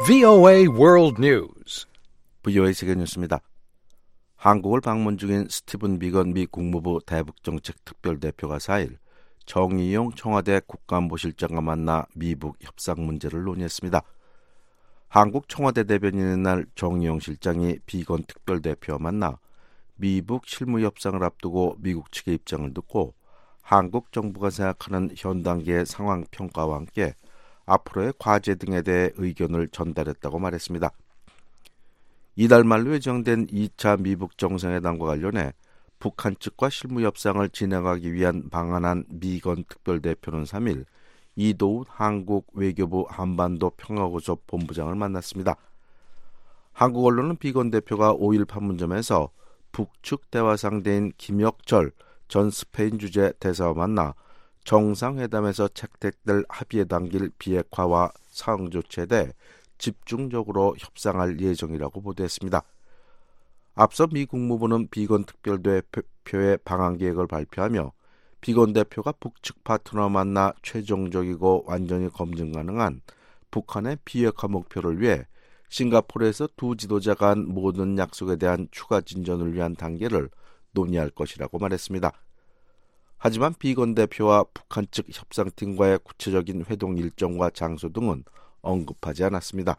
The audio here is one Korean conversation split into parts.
VOA World News. VOA 세계 뉴스입니다. 한국을 방문 중인 스티븐 비건 미 국무부 대북정책 특별대표가 4일 정의용 청와대 국가안보실장과 만나 미북 협상 문제를 논의했습니다. 한국 청와대 대변인의 날 정의용 실장이 비건 특별대표와 만나 미북 실무 협상을 앞두고 미국 측의 입장을 듣고 한국 정부가 생각하는 현 단계의 상황 평가와 함께 앞으로의 과제 등에 대해 의견을 전달했다고 말했습니다. 이달 말로 예정된 2차 미북 정상회담과 관련해 북한 측과 실무 협상을 진행하기 위한 방한한 미건 특별대표는 3일 이도훈 한국 외교부 한반도 평화구조 본부장을 만났습니다. 한국 언론은 비건 대표가 5일 판문점에서 북측 대화 상대인 김혁철 전 스페인 주재 대사와 만나 정상회담에서 채택될 합의에 담길 비핵화와 사응 조치에 대해 집중적으로 협상할 예정이라고 보도했습니다. 앞서 미 국무부는 비건 특별대표의 방한 계획을 발표하며 비건 대표가 북측 파트너와 만나 최종적이고 완전히 검증 가능한 북한의 비핵화 목표를 위해 싱가포르에서 두 지도자가 한 모든 약속에 대한 추가 진전을 위한 단계를 논의할 것이라고 말했습니다. 하지만 비건 대표와 북한 측 협상팀과의 구체적인 회동 일정과 장소 등은 언급하지 않았습니다.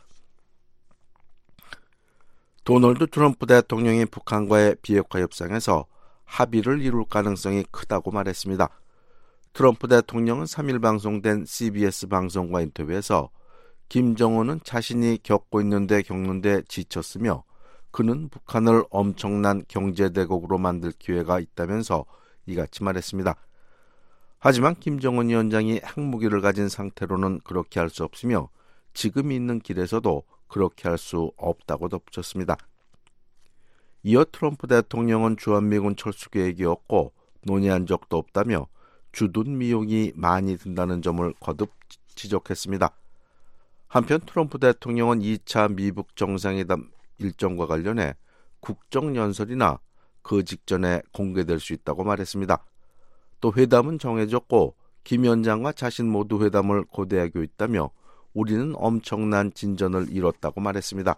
도널드 트럼프 대통령이 북한과의 비핵화 협상에서 합의를 이룰 가능성이 크다고 말했습니다. 트럼프 대통령은 3일 방송된 CBS 방송과 인터뷰에서 김정은은 자신이 겪는데 지쳤으며 그는 북한을 엄청난 경제대국으로 만들 기회가 있다면서 이같이 말했습니다. 하지만 김정은 위원장이 핵무기를 가진 상태로는 그렇게 할 수 없으며 지금 있는 길에서도 그렇게 할 수 없다고 덧붙였습니다. 이어 트럼프 대통령은 주한미군 철수 계획이 없고 논의한 적도 없다며 주둔 비용이 많이 든다는 점을 거듭 지적했습니다. 한편 트럼프 대통령은 2차 미북 정상회담 일정과 관련해 국정연설이나 그 직전에 공개될 수 있다고 말했습니다. 또 회담은 정해졌고 김 위원장과 자신 모두 회담을 고대하고 있다며 우리는 엄청난 진전을 이뤘다고 말했습니다.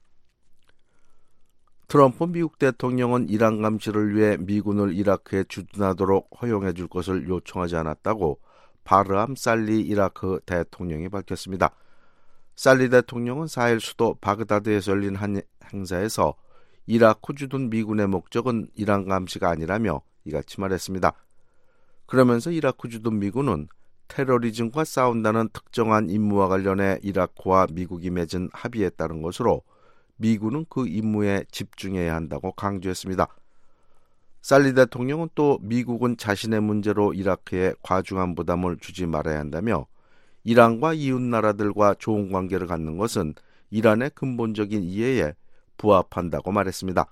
트럼프 미국 대통령은 이란 감시를 위해 미군을 이라크에 주둔하도록 허용해 줄 것을 요청하지 않았다고 바르함 살리 이라크 대통령이 밝혔습니다. 살리 대통령은 4일 수도 바그다드에서 열린 한 행사에서 이라크 주둔 미군의 목적은 이란 감시가 아니라며 이같이 말했습니다. 그러면서 이라크 주둔 미군은 테러리즘과 싸운다는 특정한 임무와 관련해 이라크와 미국이 맺은 합의에 따른 것으로 미군은 그 임무에 집중해야 한다고 강조했습니다. 살리 대통령은 또 미국은 자신의 문제로 이라크에 과중한 부담을 주지 말아야 한다며 이란과 이웃 나라들과 좋은 관계를 갖는 것은 이란의 근본적인 이해에 부합한다고 말했습니다.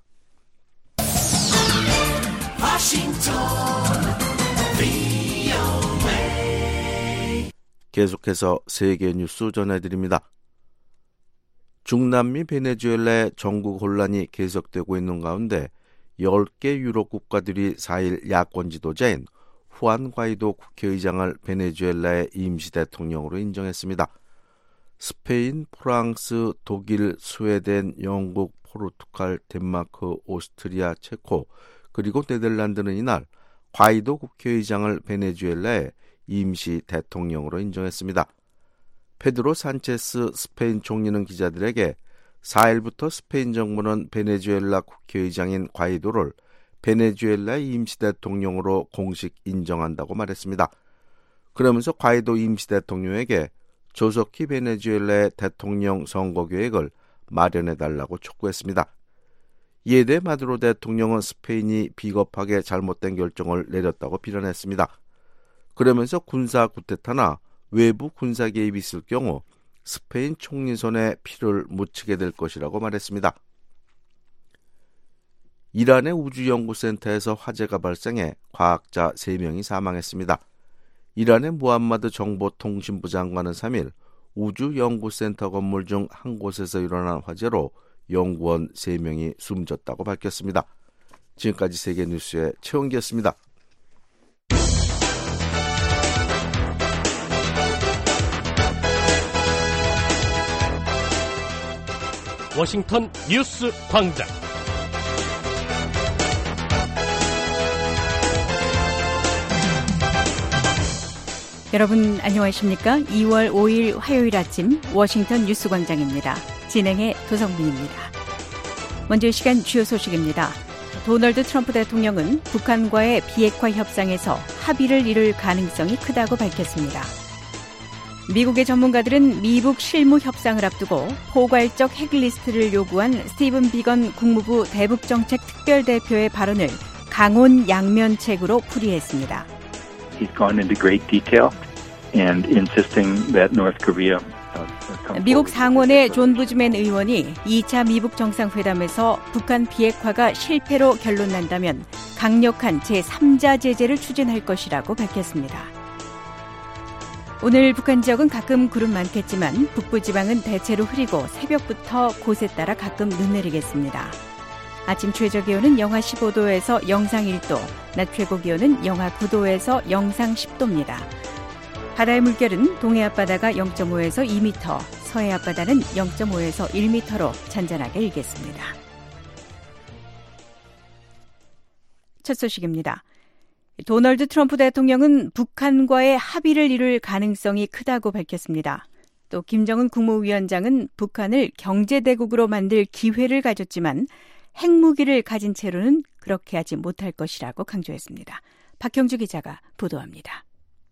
계속해서 세계 뉴스 전해드립니다. 중남미 베네수엘라의 정국 혼란이 계속되고 있는 가운데 10개 유럽 국가들이 4일 야권 지도자인 후안 과이도 국회의장을 베네수엘라의 임시 대통령으로 인정했습니다. 스페인, 프랑스, 독일, 스웨덴, 영국, 포르투갈, 덴마크, 오스트리아, 체코, 그리고 네덜란드는 이날 과이도 국회의장을 베네수엘라의 임시 대통령으로 인정했습니다. 페드로 산체스 스페인 총리는 기자들에게 4일부터 스페인 정부는 베네수엘라 국회의장인 과이도를 베네수엘라의 임시 대통령으로 공식 인정한다고 말했습니다. 그러면서 과이도 임시 대통령에게 조속히 베네수엘라의 대통령 선거 계획을 마련해달라고 촉구했습니다. 이에 대해 마두로 대통령은 스페인이 비겁하게 잘못된 결정을 내렸다고 비난했습니다. 그러면서 군사 쿠데타나 외부 군사 개입이 있을 경우 스페인 총리 손에 피를 묻히게 될 것이라고 말했습니다. 이란의 우주연구센터에서 화재가 발생해 과학자 3명이 사망했습니다. 이란의 무함마드 정보통신부 장관은 3일 우주연구센터 건물 중 한 곳에서 일어난 화재로 연구원 3명이 숨졌다고 밝혔습니다. 지금까지 세계뉴스의 최원기였습니다. 워싱턴 뉴스 광장. 여러분 안녕하십니까? 2월 5일 화요일 아침 워싱턴 뉴스 광장입니다. 진행의 도성민입니다. 먼저 이 시간 주요 소식입니다. 도널드 트럼프 대통령은 북한과의 비핵화 협상에서 합의를 이룰 가능성이 크다고 밝혔습니다. 미국의 전문가들은 미북 실무 협상을 앞두고 포괄적 핵리스트를 요구한 스티븐 비건 국무부 대북정책 특별대표의 발언을 강온 양면책으로 풀이했습니다. He's gone into great detail and insisting that North Korea 미국 상원의 존 부즈맨 의원이 2차 미북 정상회담에서 북한 비핵화가 실패로 결론난다면 강력한 제3자 제재를 추진할 것이라고 밝혔습니다. 오늘 북한 지역은 가끔 구름 많겠지만 북부지방은 대체로 흐리고 새벽부터 곳에 따라 가끔 눈 내리겠습니다. 아침 최저기온은 영하 15도에서 영상 1도, 낮 최고기온은 영하 9도에서 영상 10도입니다. 바다의 물결은 동해 앞바다가 0.5에서 2m, 서해 앞바다는 0.5에서 1m로 잔잔하게 일겠습니다. 첫 소식입니다. 도널드 트럼프 대통령은 북한과의 합의를 이룰 가능성이 크다고 밝혔습니다. 또 김정은 국무위원장은 북한을 경제대국으로 만들 기회를 가졌지만 핵무기를 가진 채로는 그렇게 하지 못할 것이라고 강조했습니다. 박형주 기자가 보도합니다.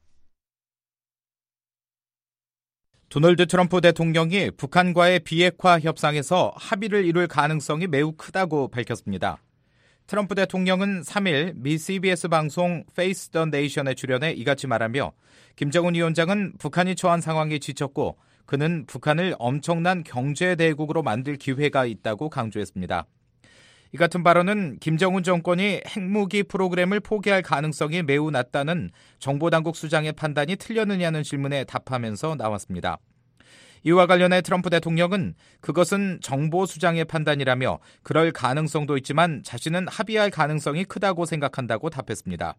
도널드 트럼프 대통령이 북한과의 비핵화 협상에서 합의를 이룰 가능성이 매우 크다고 밝혔습니다. 트럼프 대통령은 3일 미 CBS 방송 Face the Nation에 출연해 이같이 말하며 김정은 위원장은 북한이 처한 상황에 지쳤고 그는 북한을 엄청난 경제대국으로 만들 기회가 있다고 강조했습니다. 이 같은 발언은 김정은 정권이 핵무기 프로그램을 포기할 가능성이 매우 낮다는 정보당국 수장의 판단이 틀렸느냐는 질문에 답하면서 나왔습니다. 이와 관련해 트럼프 대통령은 그것은 정보 수장의 판단이라며 그럴 가능성도 있지만 자신은 합의할 가능성이 크다고 생각한다고 답했습니다.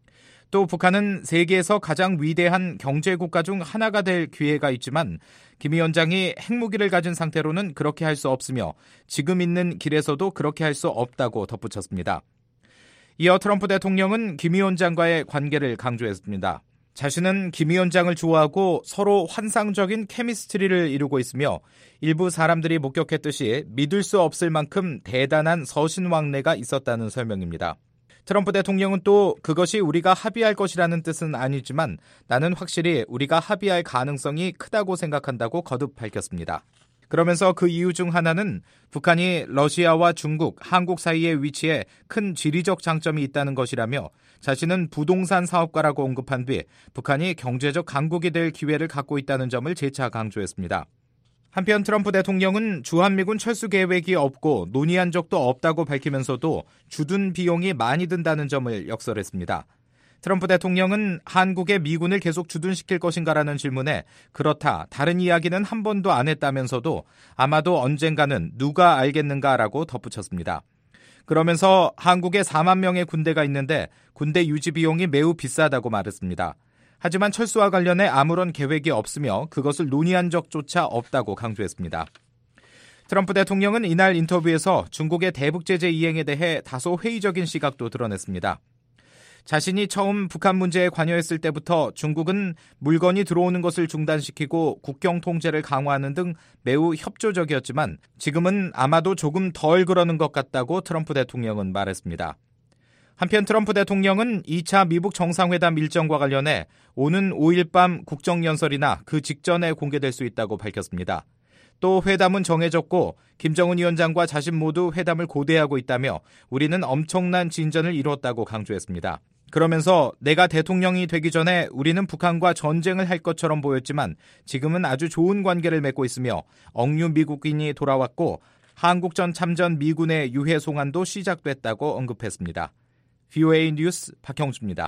또 북한은 세계에서 가장 위대한 경제국가 중 하나가 될 기회가 있지만 김 위원장이 핵무기를 가진 상태로는 그렇게 할 수 없으며 지금 있는 길에서도 그렇게 할 수 없다고 덧붙였습니다. 이어 트럼프 대통령은 김 위원장과의 관계를 강조했습니다. 자신은 김 위원장을 좋아하고 서로 환상적인 케미스트리를 이루고 있으며 일부 사람들이 목격했듯이 믿을 수 없을 만큼 대단한 서신왕래가 있었다는 설명입니다. 트럼프 대통령은 또 그것이 우리가 합의할 것이라는 뜻은 아니지만 나는 확실히 우리가 합의할 가능성이 크다고 생각한다고 거듭 밝혔습니다. 그러면서 그 이유 중 하나는 북한이 러시아와 중국, 한국 사이에 위치해 큰 지리적 장점이 있다는 것이라며 자신은 부동산 사업가라고 언급한 뒤 북한이 경제적 강국이 될 기회를 갖고 있다는 점을 재차 강조했습니다. 한편 트럼프 대통령은 주한미군 철수 계획이 없고 논의한 적도 없다고 밝히면서도 주둔 비용이 많이 든다는 점을 역설했습니다. 트럼프 대통령은 한국에 미군을 계속 주둔시킬 것인가라는 질문에 그렇다, 다른 이야기는 한 번도 안 했다면서도 아마도 언젠가는 누가 알겠는가라고 덧붙였습니다. 그러면서 한국에 4만 명의 군대가 있는데 군대 유지 비용이 매우 비싸다고 말했습니다. 하지만 철수와 관련해 아무런 계획이 없으며 그것을 논의한 적조차 없다고 강조했습니다. 트럼프 대통령은 이날 인터뷰에서 중국의 대북 제재 이행에 대해 다소 회의적인 시각도 드러냈습니다. 자신이 처음 북한 문제에 관여했을 때부터 중국은 물건이 들어오는 것을 중단시키고 국경 통제를 강화하는 등 매우 협조적이었지만 지금은 아마도 조금 덜 그러는 것 같다고 트럼프 대통령은 말했습니다. 한편 트럼프 대통령은 2차 미북 정상회담 일정과 관련해 오는 5일 밤 국정연설이나 그 직전에 공개될 수 있다고 밝혔습니다. 또 회담은 정해졌고 김정은 위원장과 자신 모두 회담을 고대하고 있다며 우리는 엄청난 진전을 이뤘다고 강조했습니다. 그러면서 내가 대통령이 되기 전에 우리는 북한과 전쟁을 할 것처럼 보였지만 지금은 아주 좋은 관계를 맺고 있으며 억류 미국인이 돌아왔고 한국전 참전 미군의 유해 송환도 시작됐다고 언급했습니다. VOA 뉴스 박형주입니다.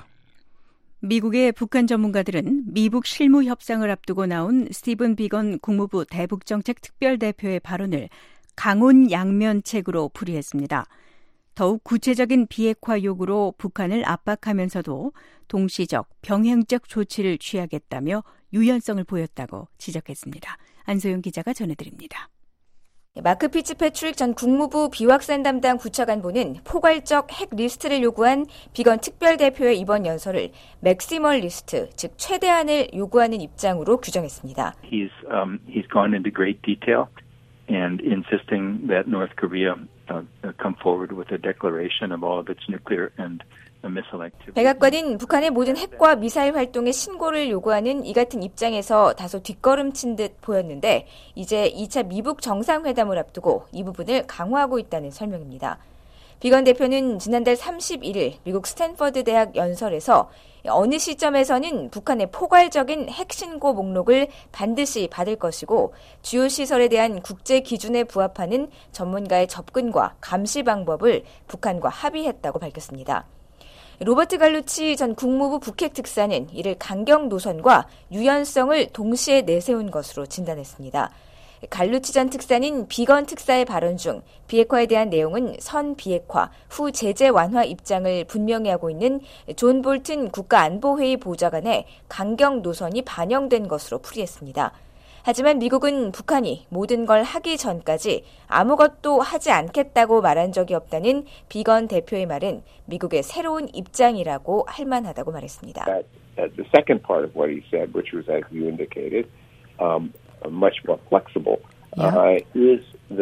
미국의 북한 전문가들은 미북 실무 협상을 앞두고 나온 스티븐 비건 국무부 대북정책 특별대표의 발언을 강온 양면책으로 풀이했습니다. 더욱 구체적인 비핵화 요구로 북한을 압박하면서도 동시적, 병행적 조치를 취하겠다며 유연성을 보였다고 지적했습니다. 안소영 기자가 전해드립니다. 마크 피츠패트릭 전 국무부 비확산 담당 부차관보는 포괄적 핵 리스트를 요구한 비건 특별대표의 이번 연설을 맥시멀 리스트, 즉 최대한을 요구하는 입장으로 규정했습니다. He's gone into great detail and insisting that North Korea come forward with a declaration of all of its nuclear and missile activity. 백악관은 북한의 모든 핵과 미사일 활동의 신고를 요구하는 이 같은 입장에서 다소 뒷걸음친 듯 보였는데 이제 2차 미북 정상회담을 앞두고 이 부분을 강화하고 있다는 설명입니다. 비건 대표는 지난달 31일 미국 스탠퍼드 대학 연설에서 어느 시점에서는 북한의 포괄적인 핵 신고 목록을 반드시 받을 것이고 주요 시설에 대한 국제 기준에 부합하는 전문가의 접근과 감시 방법을 북한과 합의했다고 밝혔습니다. 로버트 갈루치 전 국무부 북핵 특사는 이를 강경 노선과 유연성을 동시에 내세운 것으로 진단했습니다. 갈루치 전 특사는 비건 특사의 발언 중 비핵화에 대한 내용은 선 비핵화, 후 제재 완화 입장을 분명히 하고 있는 존 볼튼 국가안보회의 보좌관의 강경 노선이 반영된 것으로 풀이했습니다. 하지만 미국은 북한이 모든 걸 하기 전까지 아무것도 하지 않겠다고 말한 적이 없다는 비건 대표의 말은 미국의 새로운 입장이라고 할 만하다고 말했습니다. The second part of what he said, which was as you indicated, much more flexible, is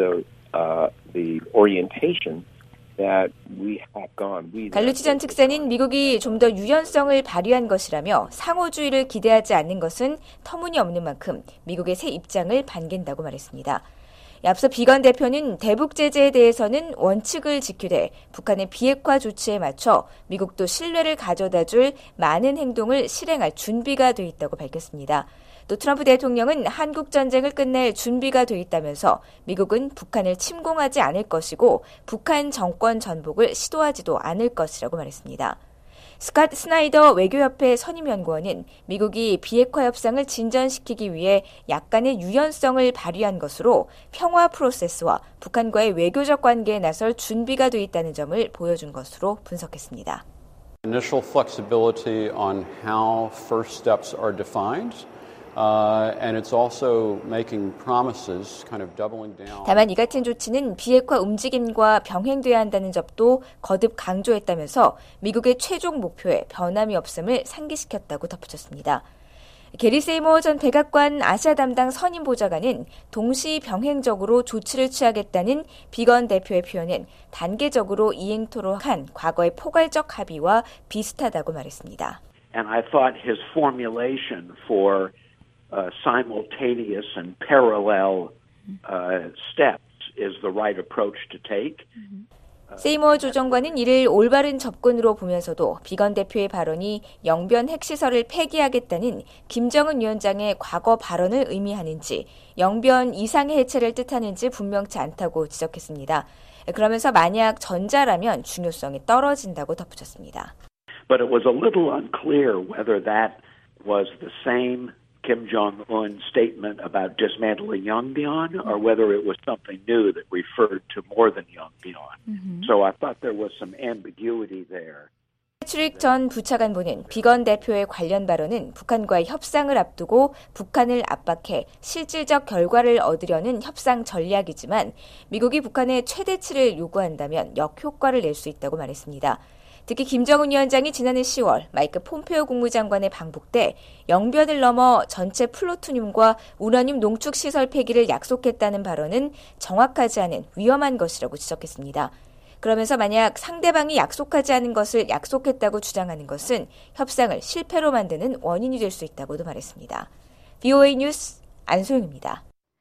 the orientation that we have gone. 갈루치 전 특사는 미국이 좀 더 유연성을 발휘한 것이라며 상호주의를 기대하지 않는 것은 터무니없는 만큼 미국의 새 입장을 반긴다고 말했습니다. 앞서 비건 대표는 대북 제재에 대해서는 원칙을 지키되 북한의 비핵화 조치에 맞춰 미국도 신뢰를 가져다줄 많은 행동을 실행할 준비가 돼 있다고 밝혔습니다. 또 트럼프 대통령은 한국 전쟁을 끝낼 준비가 돼 있다면서 미국은 북한을 침공하지 않을 것이고 북한 정권 전복을 시도하지도 않을 것이라고 말했습니다. 스캇 스나이더 외교협회 선임연구원은 미국이 비핵화 협상을 진전시키기 위해 약간의 유연성을 발휘한 것으로 평화 프로세스와 북한과의 외교적 관계에 나설 준비가 돼 있다는 점을 보여준 것으로 분석했습니다. Initial flexibility on how first steps are defined. And it's also making promises, kind of doubling down. 다만 이 같은 조치는 비핵화 움직임과 병행돼야 한다는 점도 거듭 강조했다면서 미국의 최종 목표에 변함이 없음을 상기시켰다고 덧붙였습니다. 게리 세이머 전 백악관 아시아 담당 선임 보좌관은 동시 병행적으로 조치를 취하겠다는 비건 대표의 표현은 단계적으로 이행토록 한 과거의 포괄적 합의와 비슷하다고 말했습니다. And I thought his formulation for simultaneous and parallel steps is the right approach to take. 세이머 조정관은 이를 올바른 접근으로 보면서도 비건 대표의 발언이 영변 핵시설을 폐기하겠다는 김정은 위원장의 과거 발언을 의미하는지 영변 이상의 해체를 뜻하는지 분명치 않다고 지적했습니다. 그러면서 만약 전자라면 중요성이 떨어진다고 덧붙였습니다. But it was a little unclear whether that was the same Kim Jong-un statement about dismantling Yongbyon or whether it was something new that referred to more than Yongbyon. So I thought there was some ambiguity there. 패트릭 전 부차관보는 비건 대표의 관련 발언은 북한과의 협상을 앞두고 북한을 압박해 실질적 결과를 얻으려는 협상 전략이지만 미국이 북한의 최대치를 요구한다면 역효과를 낼 수 있다고 말했습니다. 특히 김정은 위원장이 지난해 10월 마이크 폼페오 국무장관의 방북 때 영변을 넘어 전체 플루토늄과 우라늄 농축시설 폐기를 약속했다는 발언은 정확하지 않은 위험한 것이라고 지적했습니다. 그러면서 만약 상대방이 약속하지 않은 것을 약속했다고 주장하는 것은 협상을 실패로 만드는 원인이 될 수 있다고도 말했습니다. VOA 뉴스 안소영입니다.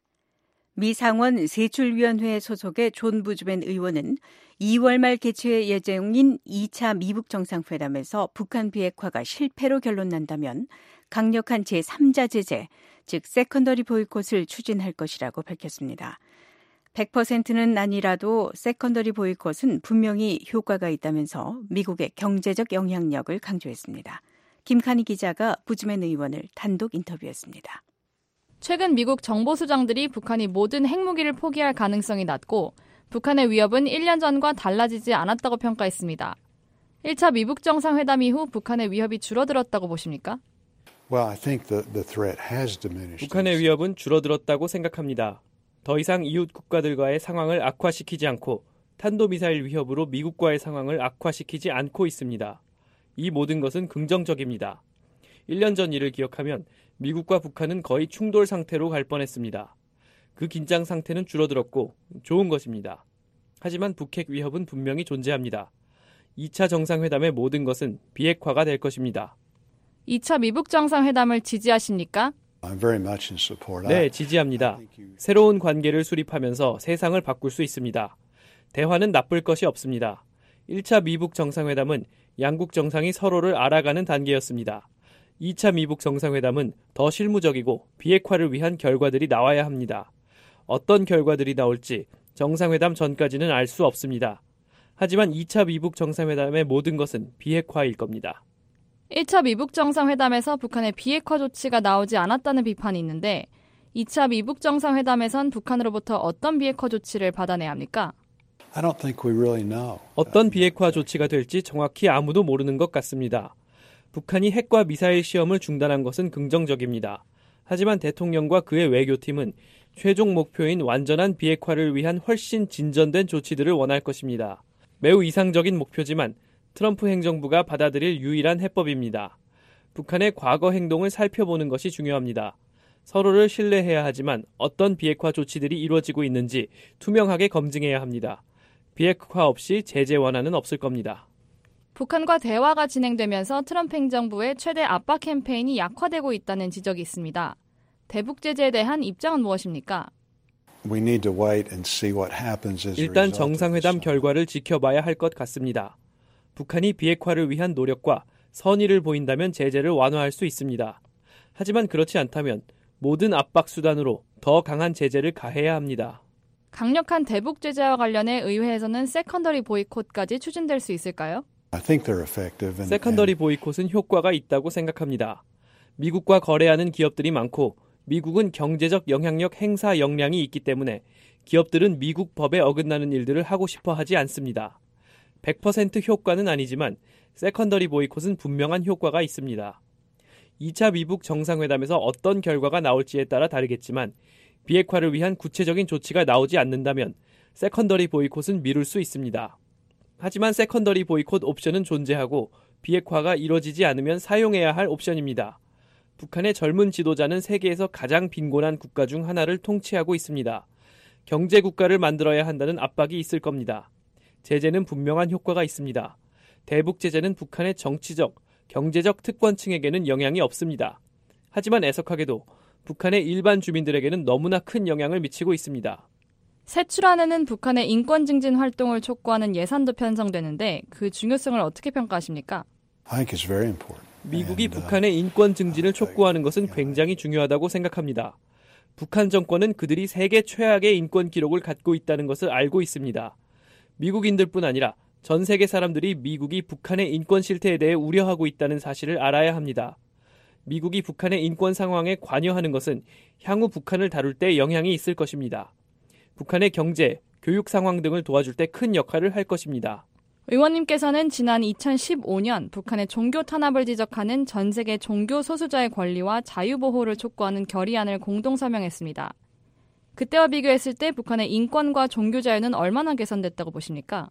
미 상원 세출위원회 소속의 존 부즈맨 의원은 2월 말 개최 예정인 2차 미북 정상회담에서 북한 비핵화가 실패로 결론난다면 강력한 제3자 제재, 즉 세컨더리 보이콧을 추진할 것이라고 밝혔습니다. 100%는 아니라도 세컨더리 보이콧은 분명히 효과가 있다면서 미국의 경제적 영향력을 강조했습니다. 김칸희 기자가 부즈맨 의원을 단독 인터뷰했습니다. 최근 미국 정보수장들이 북한이 모든 핵무기를 포기할 가능성이 낮고 북한의 위협은 1년 전과 달라지지 않았다고 평가했습니다. 1차 미북 정상회담 이후 북한의 위협이 줄어들었다고 보십니까? 북한의 위협은 줄어들었다고 생각합니다. 더 이상 이웃 국가들과의 상황을 악화시키지 않고 탄도미사일 위협으로 미국과의 상황을 악화시키지 않고 있습니다. 이 모든 것은 긍정적입니다. 1년 전 일을 기억하면 미국과 북한은 거의 충돌 상태로 갈 뻔했습니다. 그 긴장 상태는 줄어들었고 좋은 것입니다. 하지만 북핵 위협은 분명히 존재합니다. 2차 정상회담의 모든 것은 비핵화가 될 것입니다. 2차 미북 정상회담을 지지하십니까? 네, 지지합니다. 새로운 관계를 수립하면서 세상을 바꿀 수 있습니다. 대화는 나쁠 것이 없습니다. 1차 미북 정상회담은 양국 정상이 서로를 알아가는 단계였습니다. 2차 미북 정상회담은 더 실무적이고 비핵화를 위한 결과들이 나와야 합니다. 어떤 결과들이 나올지 정상회담 전까지는 알 수 없습니다. 하지만 2차 미북 정상회담의 모든 것은 비핵화일 겁니다. 1차 미북 정상회담에서 북한의 비핵화 조치가 나오지 않았다는 비판이 있는데 2차 미북 정상회담에선 북한으로부터 어떤 비핵화 조치를 받아내야 합니까? 어떤 비핵화 조치가 될지 정확히 아무도 모르는 것 같습니다. 북한이 핵과 미사일 시험을 중단한 것은 긍정적입니다. 하지만 대통령과 그의 외교팀은 최종 목표인 완전한 비핵화를 위한 훨씬 진전된 조치들을 원할 것입니다. 매우 이상적인 목표지만 트럼프 행정부가 받아들일 유일한 해법입니다. 북한의 과거 행동을 살펴보는 것이 중요합니다. 서로를 신뢰해야 하지만 어떤 비핵화 조치들이 이루어지고 있는지 투명하게 검증해야 합니다. 비핵화 없이 제재 완화는 없을 겁니다. 북한과 대화가 진행되면서 트럼프 행정부의 최대 압박 캠페인이 약화되고 있다는 지적이 있습니다. 대북 제재에 대한 입장은 무엇입니까? 일단 정상회담 결과를 지켜봐야 할 것 같습니다. 북한이 비핵화를 위한 노력과 선의를 보인다면 제재를 완화할 수 있습니다. 하지만 그렇지 않다면 모든 압박 수단으로 더 강한 제재를 가해야 합니다. 강력한 대북 제재와 관련해 의회에서는 세컨더리 보이콧까지 추진될 수 있을까요? 세컨더리 보이콧은 효과가 있다고 생각합니다. 미국과 거래하는 기업들이 많고 미국은 경제적 영향력 행사 역량이 있기 때문에 기업들은 미국 법에 어긋나는 일들을 하고 싶어 하지 않습니다. 100% 효과는 아니지만 세컨더리 보이콧은 분명한 효과가 있습니다. 2차 미북 정상회담에서 어떤 결과가 나올지에 따라 다르겠지만 비핵화를 위한 구체적인 조치가 나오지 않는다면 세컨더리 보이콧은 미룰 수 있습니다. 하지만 세컨더리 보이콧 옵션은 존재하고 비핵화가 이뤄지지 않으면 사용해야 할 옵션입니다. 북한의 젊은 지도자는 세계에서 가장 빈곤한 국가 중 하나를 통치하고 있습니다. 경제 국가를 만들어야 한다는 압박이 있을 겁니다. 제재는 분명한 효과가 있습니다. 대북 제재는 북한의 정치적, 경제적 특권층에게는 영향이 없습니다. 하지만 애석하게도 북한의 일반 주민들에게는 너무나 큰 영향을 미치고 있습니다. 세출안에는 북한의 인권 증진 활동을 촉구하는 예산도 편성되는데 그 중요성을 어떻게 평가하십니까? 미국이 북한의 인권 증진을 촉구하는 것은 굉장히 중요하다고 생각합니다. 북한 정권은 그들이 세계 최악의 인권 기록을 갖고 있다는 것을 알고 있습니다. 미국인들뿐 아니라 전 세계 사람들이 미국이 북한의 인권 실태에 대해 우려하고 있다는 사실을 알아야 합니다. 미국이 북한의 인권 상황에 관여하는 것은 향후 북한을 다룰 때 영향이 있을 것입니다. 북한의 경제, 교육 상황 등을 도와줄 때 큰 역할을 할 것입니다. 의원님께서는 지난 2015년 북한의 종교 탄압을 지적하는 전 세계 종교 소수자의 권리와 자유보호를 촉구하는 결의안을 공동 서명했습니다. 그때와 비교했을 때 북한의 인권과 종교 자유는 얼마나 개선됐다고 보십니까?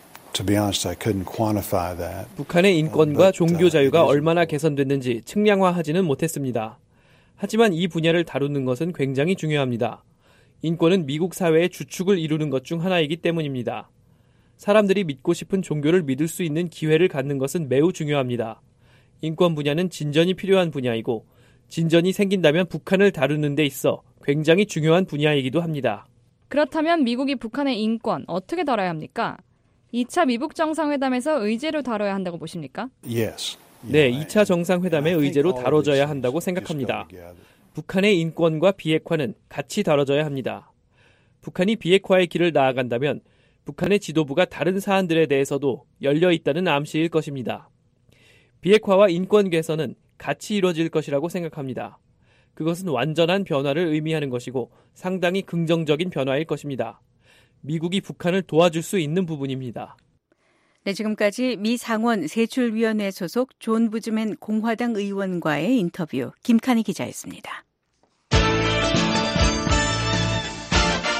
북한의 인권과 종교 자유가 얼마나 개선됐는지 측량화하지는 못했습니다. 하지만 이 분야를 다루는 것은 굉장히 중요합니다. 인권은 미국 사회의 주축을 이루는 것 중 하나이기 때문입니다. 사람들이 믿고 싶은 종교를 믿을 수 있는 기회를 갖는 것은 매우 중요합니다. 인권 분야는 진전이 필요한 분야이고 진전이 생긴다면 북한을 다루는 데 있어 굉장히 중요한 분야이기도 합니다. 그렇다면 미국이 북한의 인권 어떻게 다뤄야 합니까? 2차 미북 정상회담에서 의제로 다뤄야 한다고 보십니까? 네, 2차 정상회담의 의제로 다뤄져야 한다고 생각합니다. 북한의 인권과 비핵화는 같이 다뤄져야 합니다. 북한이 비핵화의 길을 나아간다면 북한의 지도부가 다른 사안들에 대해서도 열려 있다는 암시일 것입니다. 비핵화와 인권 개선은 같이 이루어질 것이라고 생각합니다. 그것은 완전한 변화를 의미하는 것이고 상당히 긍정적인 변화일 것입니다. 미국이 북한을 도와줄 수 있는 부분입니다. 네, 지금까지 미 상원 세출위원회 소속 존 부즈맨 공화당 의원과의 인터뷰 김칸희 기자였습니다.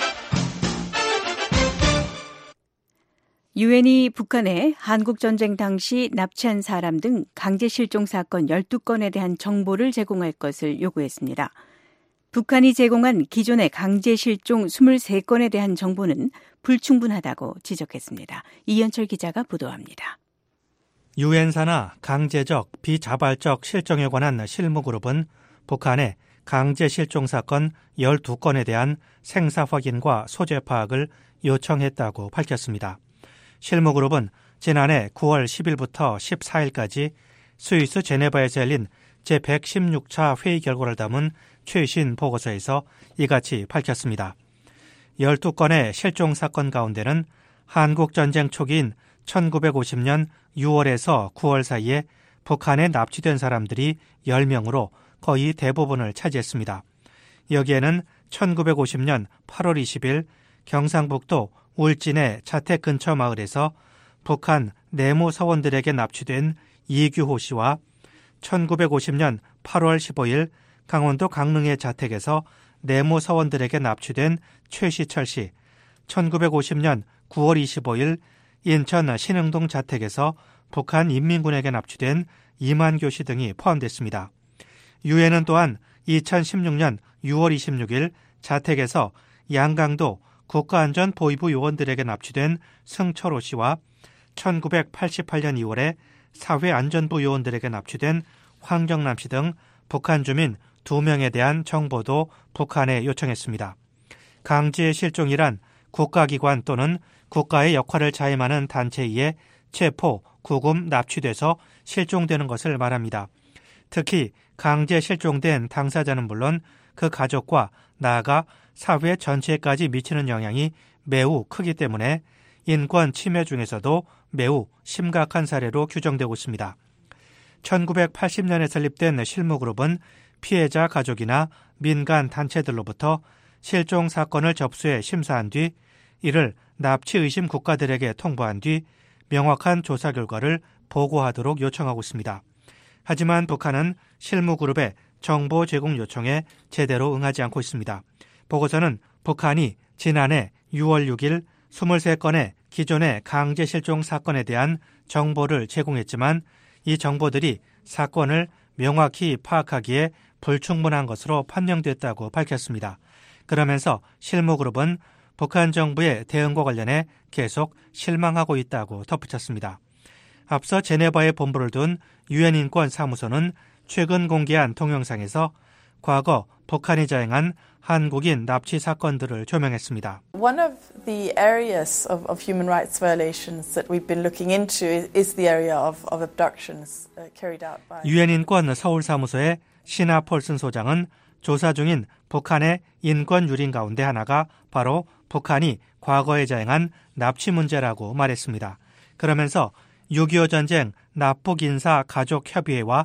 유엔이 북한에 한국전쟁 당시 납치한 사람 등 강제 실종 사건 12건에 대한 정보를 제공할 것을 요구했습니다. 북한이 제공한 기존의 강제 실종 23건에 대한 정보는 불충분하다고 지적했습니다. 이현철 기자가 보도합니다. 유엔 산하 강제적, 비자발적 실종에 관한 실무그룹은 북한의 강제 실종 사건 12건에 대한 생사 확인과 소재 파악을 요청했다고 밝혔습니다. 실무그룹은 지난해 9월 10일부터 14일까지 스위스 제네바에서 열린 제116차 회의 결과를 담은 최신 보고서에서 이같이 밝혔습니다. 12건의 실종 사건 가운데는 한국전쟁 초기인 1950년 6월에서 9월 사이에 북한에 납치된 사람들이 10명으로 거의 대부분을 차지했습니다. 여기에는 1950년 8월 20일 경상북도 울진의 자택 근처 마을에서 북한 내무 서원들에게 납치된 이규호 씨와 1950년 8월 15일 강원도 강릉의 자택에서 내무 서원들에게 납치된 최시철 씨, 1950년 9월 25일 인천 신흥동 자택에서 북한 인민군에게 납치된 이만교 씨 등이 포함됐습니다. 유엔은 또한 2016년 6월 26일 자택에서 양강도 국가안전보위부 요원들에게 납치된 승철호 씨와 1988년 2월에 사회안전부 요원들에게 납치된 황정남 씨 등 북한 주민 2명에 대한 정보도 북한에 요청했습니다. 강제 실종이란 국가기관 또는 국가의 역할을 자임하는 단체에 의해 체포, 구금, 납치돼서 실종되는 것을 말합니다. 특히 강제 실종된 당사자는 물론 그 가족과 나아가 사회 전체까지 미치는 영향이 매우 크기 때문에 인권 침해 중에서도 매우 심각한 사례로 규정되고 있습니다. 1980년에 설립된 실무그룹은 피해자 가족이나 민간 단체들로부터 실종 사건을 접수해 심사한 뒤 이를 납치 의심 국가들에게 통보한 뒤 명확한 조사 결과를 보고하도록 요청하고 있습니다. 하지만 북한은 실무그룹의 정보 제공 요청에 제대로 응하지 않고 있습니다. 보고서는 북한이 지난해 6월 6일 23건의 기존의 강제 실종 사건에 대한 정보를 제공했지만 이 정보들이 사건을 명확히 파악하기에 불충분한 것으로 판명됐다고 밝혔습니다. 그러면서 실무그룹은 북한 정부의 대응과 관련해 계속 실망하고 있다고 덧붙였습니다. 앞서 제네바에 본부를 둔 유엔 인권 사무소는 최근 공개한 동영상에서 과거 북한이 자행한 한국인 납치 사건들을 조명했습니다. One of the areas of human rights violations that we've been looking into is the area of abductions carried out by 유엔 인권 서울 사무소의 시나 폴슨 소장은 조사 중인 북한의 인권 유린 가운데 하나가 바로 북한이 과거에 자행한 납치 문제라고 말했습니다. 그러면서 6.25 전쟁 납북인사 가족협의회와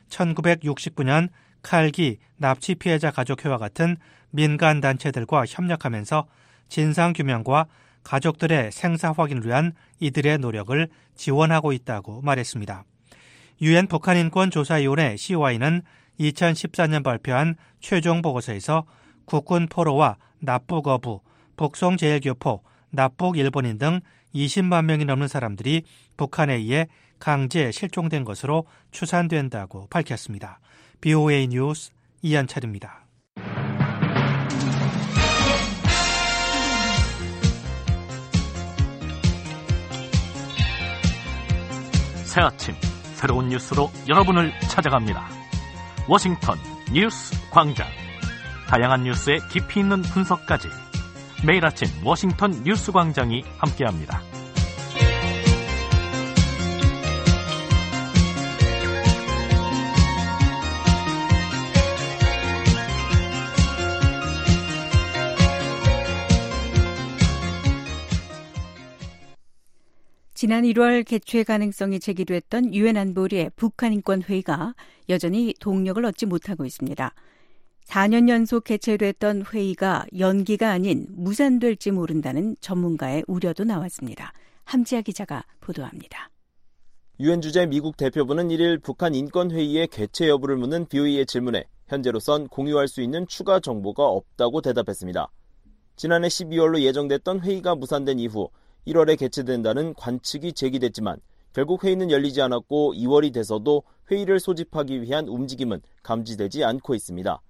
1969년 칼기 납치 피해자 가족회와 같은 민간 단체들과 협력하면서 진상규명과 가족들의 생사 확인을 위한 이들의 노력을 지원하고 있다고 말했습니다. 유엔 북한인권조사위원회 COI는 2014년 발표한 최종 보고서에서 국군 포로와 납북 어부, 북송제일교포, 납북 일본인 등 20만 명이 넘는 사람들이 북한에 의해 강제 실종된 것으로 추산된다고 밝혔습니다. BOA 뉴스 이한철입니다. 새 아침 새로운 뉴스로 여러분을 찾아갑니다. 워싱턴 뉴스 광장. 다양한 뉴스의 깊이 있는 분석까지 매일 아침 워싱턴 뉴스 광장이 함께합니다. 지난 1월 개최 가능성이 제기됐던 유엔 안보리의 북한 인권 회의가 여전히 동력을 얻지 못하고 있습니다. 4년 연속 개최됐던 회의가 연기가 아닌 무산될지 모른다는 전문가의 우려도 나왔습니다. 함지아 기자가 보도합니다. 유엔 주재 미국 대표부는 1일 북한 인권회의의 개최 여부를 묻는 BOA의 질문에 현재로선 공유할 수 있는 추가 정보가 없다고 대답했습니다. 지난해 12월로 예정됐던 회의가 무산된 이후 1월에 개최된다는 관측이 제기됐지만 결국 회의는 열리지 않았고 2월이 돼서도 회의를 소집하기 위한 움직임은 감지되지 않고 있습니다.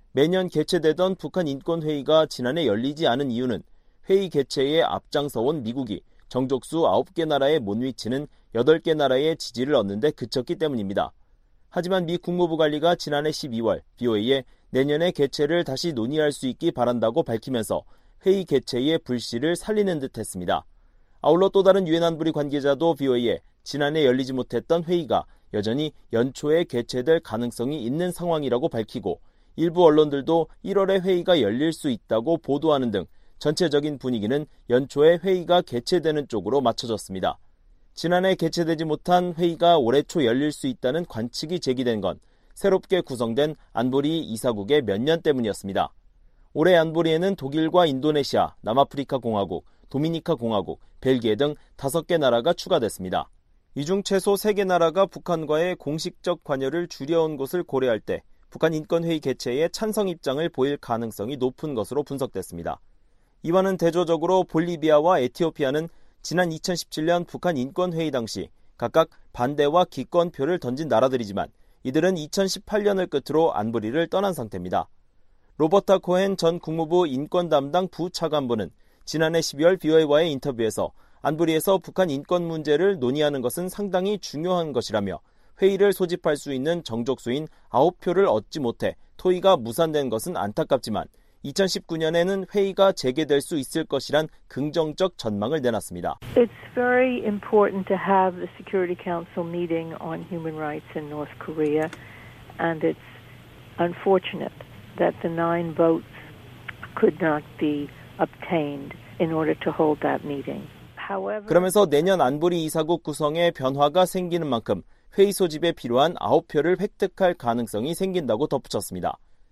매년 개최되던 북한 인권회의가 지난해 열리지 않은 이유는 회의 개최에 앞장서온 미국이 정족수 9개 나라에 못 미치는 8개 나라의 지지를 얻는 데 그쳤기 때문입니다. 하지만 미 국무부 관리가 지난해 12월 BOA에 내년에 개최를 다시 논의할 수 있기 바란다고 밝히면서 회의 개최의 불씨를 살리는 듯 했습니다. 아울러 또 다른 유엔 안보리 관계자도 BOA에 지난해 열리지 못했던 회의가 여전히 연초에 개최될 가능성이 있는 상황이라고 밝히고 일부 언론들도 1월에 회의가 열릴 수 있다고 보도하는 등 전체적인 분위기는 연초에 회의가 개최되는 쪽으로 맞춰졌습니다. 지난해 개최되지 못한 회의가 올해 초 열릴 수 있다는 관측이 제기된 건 새롭게 구성된 안보리 이사국의 몇 년 때문이었습니다. 올해 안보리에는 독일과 인도네시아, 남아프리카 공화국, 도미니카 공화국, 벨기에 등 5개 나라가 추가됐습니다. 이 중 최소 3개 나라가 북한과의 공식적 관여를 줄여온 것을 고려할 때 북한 인권회의 개최에 찬성 입장을 보일 가능성이 높은 것으로 분석됐습니다. 이와는 대조적으로 볼리비아와 에티오피아는 지난 2017년 북한 인권회의 당시 각각 반대와 기권표를 던진 나라들이지만 이들은 2018년을 끝으로 안보리를 떠난 상태입니다. 로버타 코헨 전 국무부 인권 담당 부차관보는 지난해 12월 BOA와의 인터뷰에서 안보리에서 북한 인권 문제를 논의하는 것은 상당히 중요한 것이라며 회의를 소집할 수 있는 정족수인 9표를 얻지 못해 토의가 무산된 것은 안타깝지만 2019년에는 회의가 재개될 수 있을 것이란 긍정적 전망을 내놨습니다. It's very important to have the Security Council meeting on human rights in North Korea, and it's unfortunate that the 9 votes could not be obtained in order to hold that meeting. 그러면서 내년 안보리 이사국 구성에 변화가 생기는 만큼 회의 소집에 필요한 9표를 획득할 가능성이 생긴다고 덧붙였습니다.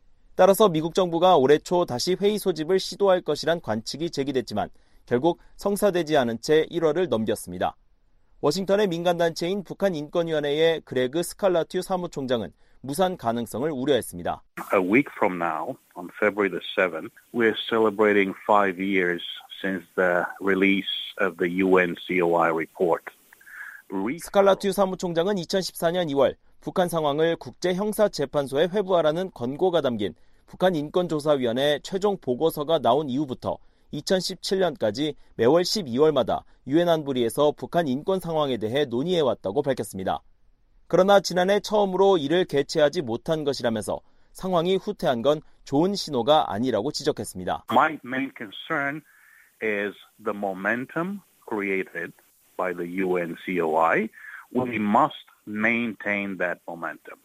따라서 미국 정부가 올해 초 다시 회의 소집을 시도할 것이란 관측이 제기됐지만 결국 성사되지 않은 채 1월을 넘겼습니다. 워싱턴의 민간단체인 북한인권위원회의 그레그 스칼라튜 사무총장은 무산 가능성을 우려했습니다. A week from now, on February the 7th, we're celebrating 5 years since the release of the UN COI report. 스칼라튜 사무총장은 2014년 2월 북한 상황을 국제형사재판소에 회부하라는 권고가 담긴 북한인권조사위원회 최종 보고서가 나온 이후부터 2017년까지 매월 12월마다 유엔 안보리에서 북한 인권 상황에 대해 논의해왔다고 밝혔습니다. 그러나 지난해 처음으로 이를 개최하지 못한 것이라면서 상황이 후퇴한 건 좋은 신호가 아니라고 지적했습니다. My main concern is the momentum created by the UN COI. We must maintain that momentum.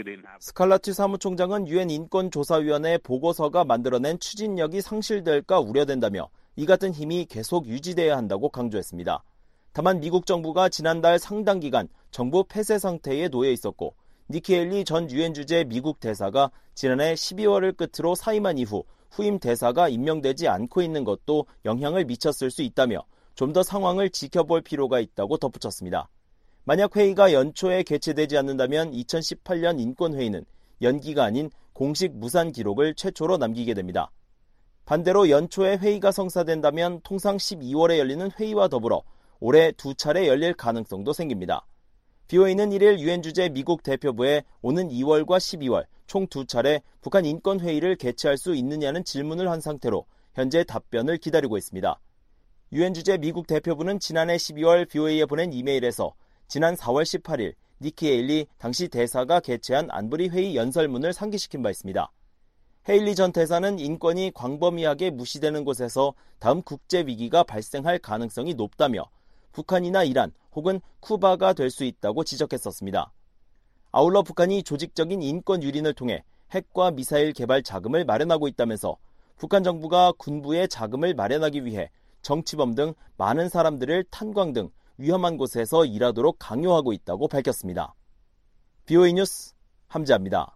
스칼라튜 사무총장은 유엔 인권조사위원회 보고서가 만들어낸 추진력이 상실될까 우려된다며 이 같은 힘이 계속 유지돼야 한다고 강조했습니다. 다만 미국 정부가 지난달 상당 기간 정부 폐쇄 상태에 놓여 있었고 니키 헤일리 전 유엔 주재 미국 대사가 지난해 12월을 끝으로 사임한 이후 후임 대사가 임명되지 않고 있는 것도 영향을 미쳤을 수 있다며 좀 더 상황을 지켜볼 필요가 있다고 덧붙였습니다. 만약 회의가 연초에 개최되지 않는다면 2018년 인권회의는 연기가 아닌 공식 무산 기록을 최초로 남기게 됩니다. 반대로 연초에 회의가 성사된다면 통상 12월에 열리는 회의와 더불어 올해 2차례 열릴 가능성도 생깁니다. BOA는 1일 유엔 주재 미국 대표부에 오는 2월과 12월 총 2차례 북한 인권회의를 개최할 수 있느냐는 질문을 한 상태로 현재 답변을 기다리고 있습니다. 유엔 주재 미국 대표부는 지난해 12월 BOA에 보낸 이메일에서 지난 4월 18일 니키 헤일리 당시 대사가 개최한 안보리 회의 연설문을 상기시킨 바 있습니다. 헤일리 전 대사는 인권이 광범위하게 무시되는 곳에서 다음 국제 위기가 발생할 가능성이 높다며 북한이나 이란 혹은 쿠바가 될 수 있다고 지적했었습니다. 아울러 북한이 조직적인 인권 유린을 통해 핵과 미사일 개발 자금을 마련하고 있다면서 북한 정부가 군부의 자금을 마련하기 위해 정치범 등 많은 사람들을 탄광 등 위험한 곳에서 일하도록 강요하고 있다고 밝혔습니다. BOA 뉴스 함지아입니다.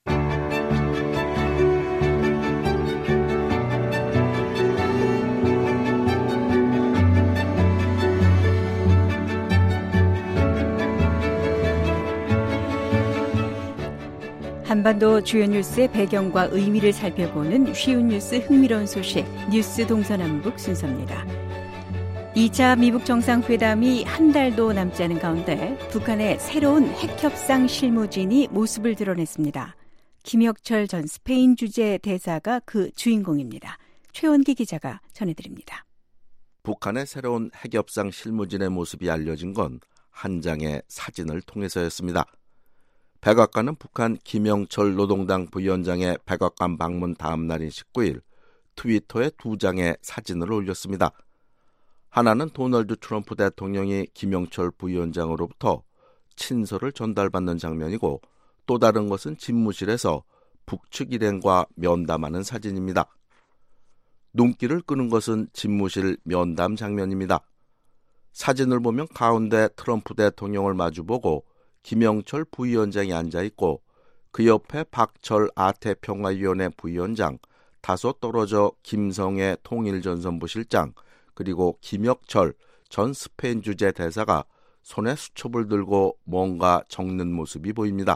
한반도 주요 뉴스의 배경과 의미를 살펴보는 쉬운 뉴스 흥미로운 소식 뉴스 동서남북 순서입니다. 2차 미북 정상회담이 한 달도 남지 않은 가운데 북한의 새로운 핵협상 실무진이 모습을 드러냈습니다. 김혁철 전 스페인 주재 대사가 그 주인공입니다. 최원기 기자가 전해드립니다. 북한의 새로운 핵협상 실무진의 모습이 알려진 건 한 장의 사진을 통해서였습니다. 백악관은 북한 김영철 노동당 부위원장의 백악관 방문 다음 날인 19일 트위터에 2장의 사진을 올렸습니다. 하나는 도널드 트럼프 대통령이 김영철 부위원장으로부터 친서를 전달받는 장면이고 또 다른 것은 집무실에서 북측 일행과 면담하는 사진입니다. 눈길을 끄는 것은 집무실 면담 장면입니다. 사진을 보면 가운데 트럼프 대통령을 마주보고 김영철 부위원장이 앉아있고 그 옆에 박철 아태평화위원회 부위원장, 다소 떨어져 김성애 통일전선부 실장, 그리고 김혁철 전 스페인 주재 대사가 손에 수첩을 들고 뭔가 적는 모습이 보입니다.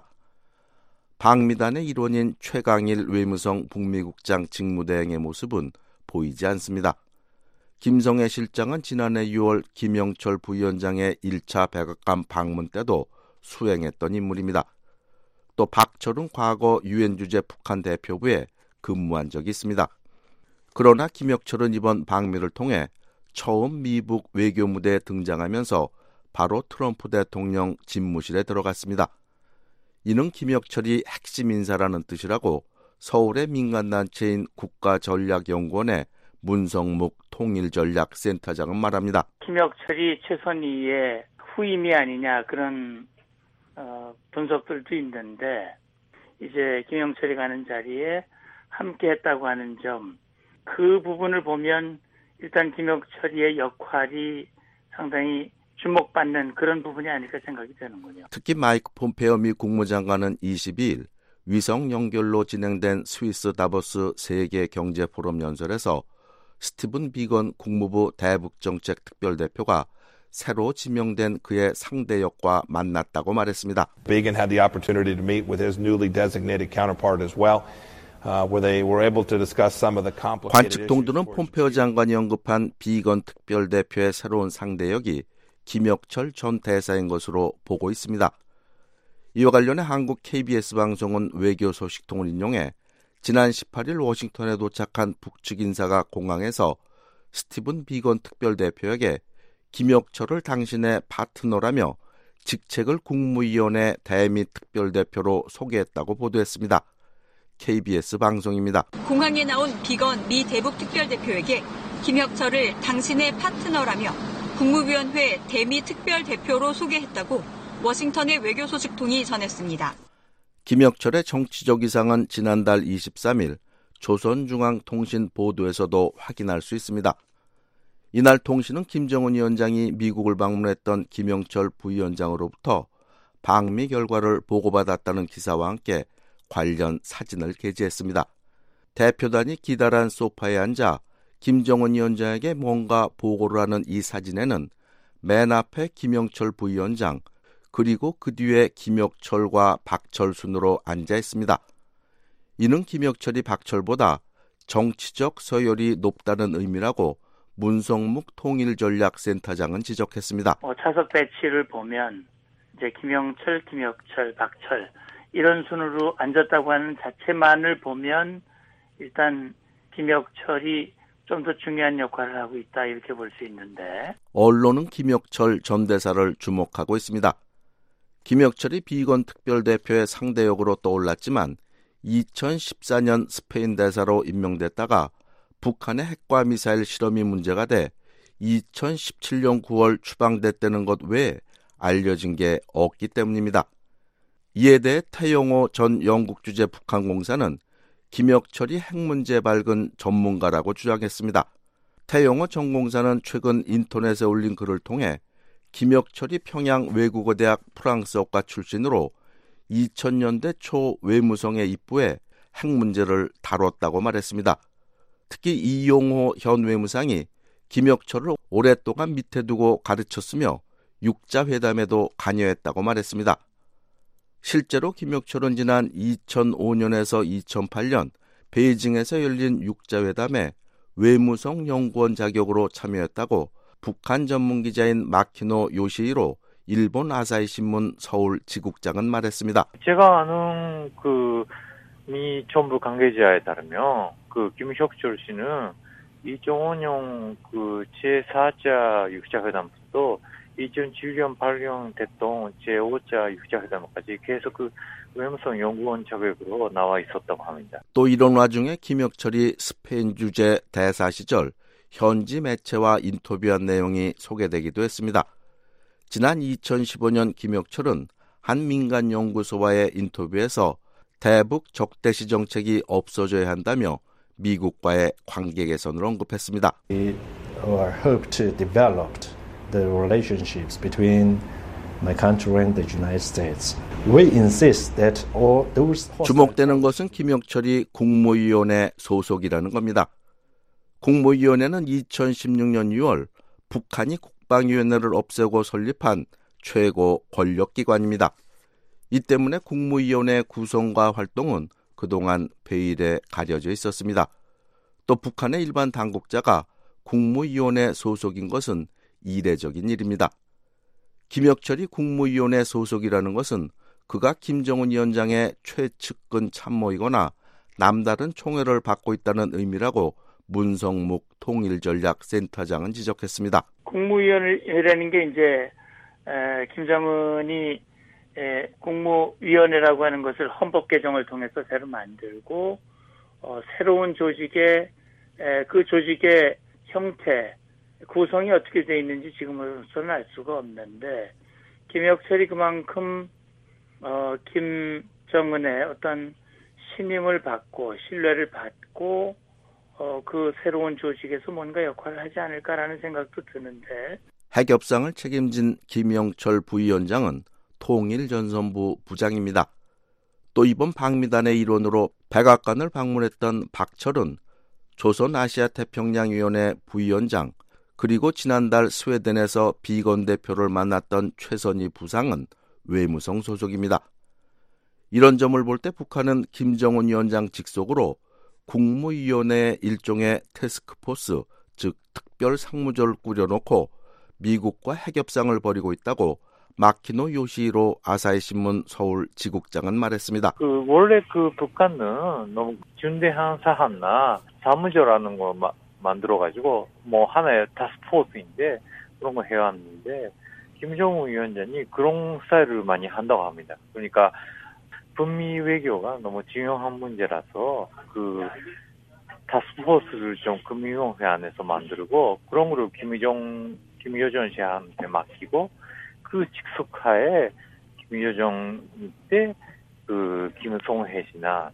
방미단의 일원인 최강일 외무성 북미국장 직무대행의 모습은 보이지 않습니다. 김성애 실장은 지난해 6월 김영철 부위원장의 1차 백악관 방문 때도 수행했던 인물입니다. 또 박철은 과거 유엔 주재 북한 대표부에 근무한 적이 있습니다. 그러나 김혁철은 이번 방미를 통해 처음 미북 외교무대에 등장하면서 바로 트럼프 대통령 집무실에 들어갔습니다. 이는 김혁철이 핵심 인사라는 뜻이라고 서울의 민간단체인 국가전략연구원의 문성묵 통일전략센터장은 말합니다. 김혁철이 최선희의 후임이 아니냐 그런 분석들도 있는데 이제 김영철이 가는 자리에 함께했다고 하는 점, 그 부분을 보면 일단 김영철이의 역할이 상당히 주목받는 그런 부분이 아닐까 생각이 되는군요. 특히 마이크 폼페오 미 국무장관은 22일 위성 연결로 진행된 스위스 다보스 세계 경제 포럼 연설에서 스티븐 비건 국무부 대북정책 특별대표가 새로 지명된 그의 상대역과 만났다고 말했습니다. Bigon had the opportunity to meet with his newly designated counterpart as well, where they were able to discuss some of the complicated 관측 동두는 폼페오 장관이 언급한 비건 특별대표의 새로운 상대역이 김혁철 전 대사인 것으로 보고 있습니다. 이와 관련해 한국 KBS 방송은 외교 소식통을 인용해 지난 18일 워싱턴에 도착한 북측 인사가 공항에서 스티븐 비건 특별대표에게 김혁철을 당신의 파트너라며 직책을 국무위원회 대미 특별대표로 소개했다고 보도했습니다. KBS 방송입니다. 공항에 나온 비건 미 대북 특별대표에게 김혁철을 당신의 파트너라며 국무위원회 대미 특별대표로 소개했다고 워싱턴의 외교소식통이 전했습니다. 김혁철의 정치적 이상은 지난달 23일 조선중앙통신 보도에서도 확인할 수 있습니다. 이날 통신은 김정은 위원장이 미국을 방문했던 김영철 부위원장으로부터 방미 결과를 보고받았다는 기사와 함께 관련 사진을 게재했습니다. 대표단이 기다란 소파에 앉아 김정은 위원장에게 뭔가 보고를 하는 이 사진에는 맨 앞에 김영철 부위원장, 그리고 그 뒤에 김혁철과 박철 순으로 앉아 있습니다. 이는 김혁철이 박철보다 정치적 서열이 높다는 의미라고 문성묵 통일전략센터장은 지적했습니다. 차석 배치를 보면 이제 김영철, 김혁철, 박철 이런 순으로 앉았다고 하는 자체만을 보면 일단 김혁철이 좀 더 중요한 역할을 하고 있다 이렇게 볼 수 있는데, 언론은 김혁철 전 대사를 주목하고 있습니다. 김혁철이 비건 특별대표의 상대역으로 떠올랐지만 2014년 스페인 대사로 임명됐다가 북한의 핵과 미사일 실험이 문제가 돼 2017년 9월 추방됐다는 것 외에 알려진 게 없기 때문입니다. 이에 대해 태용호 전 영국 주재 북한공사는 김혁철이 핵 문제 밝은 전문가라고 주장했습니다. 태용호 전 공사는 최근 인터넷에 올린 글을 통해 김혁철이 평양 외국어대학 프랑스어과 출신으로 2000년대 초 외무성에 입부해 핵 문제를 다뤘다고 말했습니다. 특히 이용호 현 외무상이 김혁철을 오랫동안 밑에 두고 가르쳤으며 육자회담에도 관여했다고 말했습니다. 실제로 김혁철은 지난 2005년에서 2008년 베이징에서 열린 육자회담에 외무성 연구원 자격으로 참여했다고 북한 전문 기자인 마키노 요시히로 일본 아사히 신문 서울 지국장은 말했습니다. 제가 아는 미 정부 관계자에 따르면 김혁철 씨는 2005년 제4자 6자 회담부터 2007년 8년 됐던 제5자 6자 회담까지 계속 외무성 연구원 자격으로 나와 있었다고 합니다. 또 이런 와중에 김혁철이 스페인 주재 대사 시절 현지 매체와 인터뷰한 내용이 소개되기도 했습니다. 지난 2015년 김혁철은 한 민간 연구소와의 인터뷰에서 대북 적대시 정책이 없어져야 한다며 미국과의 관계 개선을 언급했습니다. We hope to develop the relationships between my country and the United States. We insist that all those 주목되는 것은 김혁철이 국무위원회 소속이라는 겁니다. 국무위원회는 2016년 6월 북한이 국방위원회를 없애고 설립한 최고 권력기관입니다. 이 때문에 국무위원회 구성과 활동은 그동안 베일에 가려져 있었습니다. 또 북한의 일반 당국자가 국무위원회 소속인 것은 이례적인 일입니다. 김혁철이 국무위원회 소속이라는 것은 그가 김정은 위원장의 최측근 참모이거나 남다른 총애를 받고 있다는 의미라고 문성묵 통일전략센터장은 지적했습니다. 국무위원회라는 게 이제 김정은이 국무위원회라고 하는 것을 헌법 개정을 통해서 새로 만들고 새로운 조직의 그 조직의 형태, 구성이 어떻게 돼 있는지 지금으로서는 알 수가 없는데 김혁철이 그만큼 김정은의 어떤 신임을 받고 신뢰를 받고 그 새로운 조직에서 뭔가 역할을 하지 않을까라는 생각도 드는데 핵협상을 책임진 김영철 부위원장은 통일전선부 부장입니다. 또 이번 방미단의 일원으로 백악관을 방문했던 박철은 조선아시아태평양위원회 부위원장 그리고 지난달 스웨덴에서 비건 대표를 만났던 최선희 부상은 외무성 소속입니다. 이런 점을 볼 때 북한은 김정은 위원장 직속으로 국무위원회 일종의 태스크포스, 즉 특별 상무조를 꾸려놓고 미국과 핵협상을 벌이고 있다고 마키노 요시히로 아사히 신문 서울 지국장은 말했습니다. 원래 북한은 너무 중대한 사안나 사무조라는 거 만들어가지고 하나의 타스크포스인데 그런 거 해왔는데 김정은 위원장이 그런 스타일을 많이 한다고 합니다. 그러니까 북미 외교가 너무 중요한 문제라서 타스크포스를 좀 금융위원회 안에서 만들고 그런 거를 김여정 씨한테 맡기고 그 직속하에 김여정 때 김성회 씨나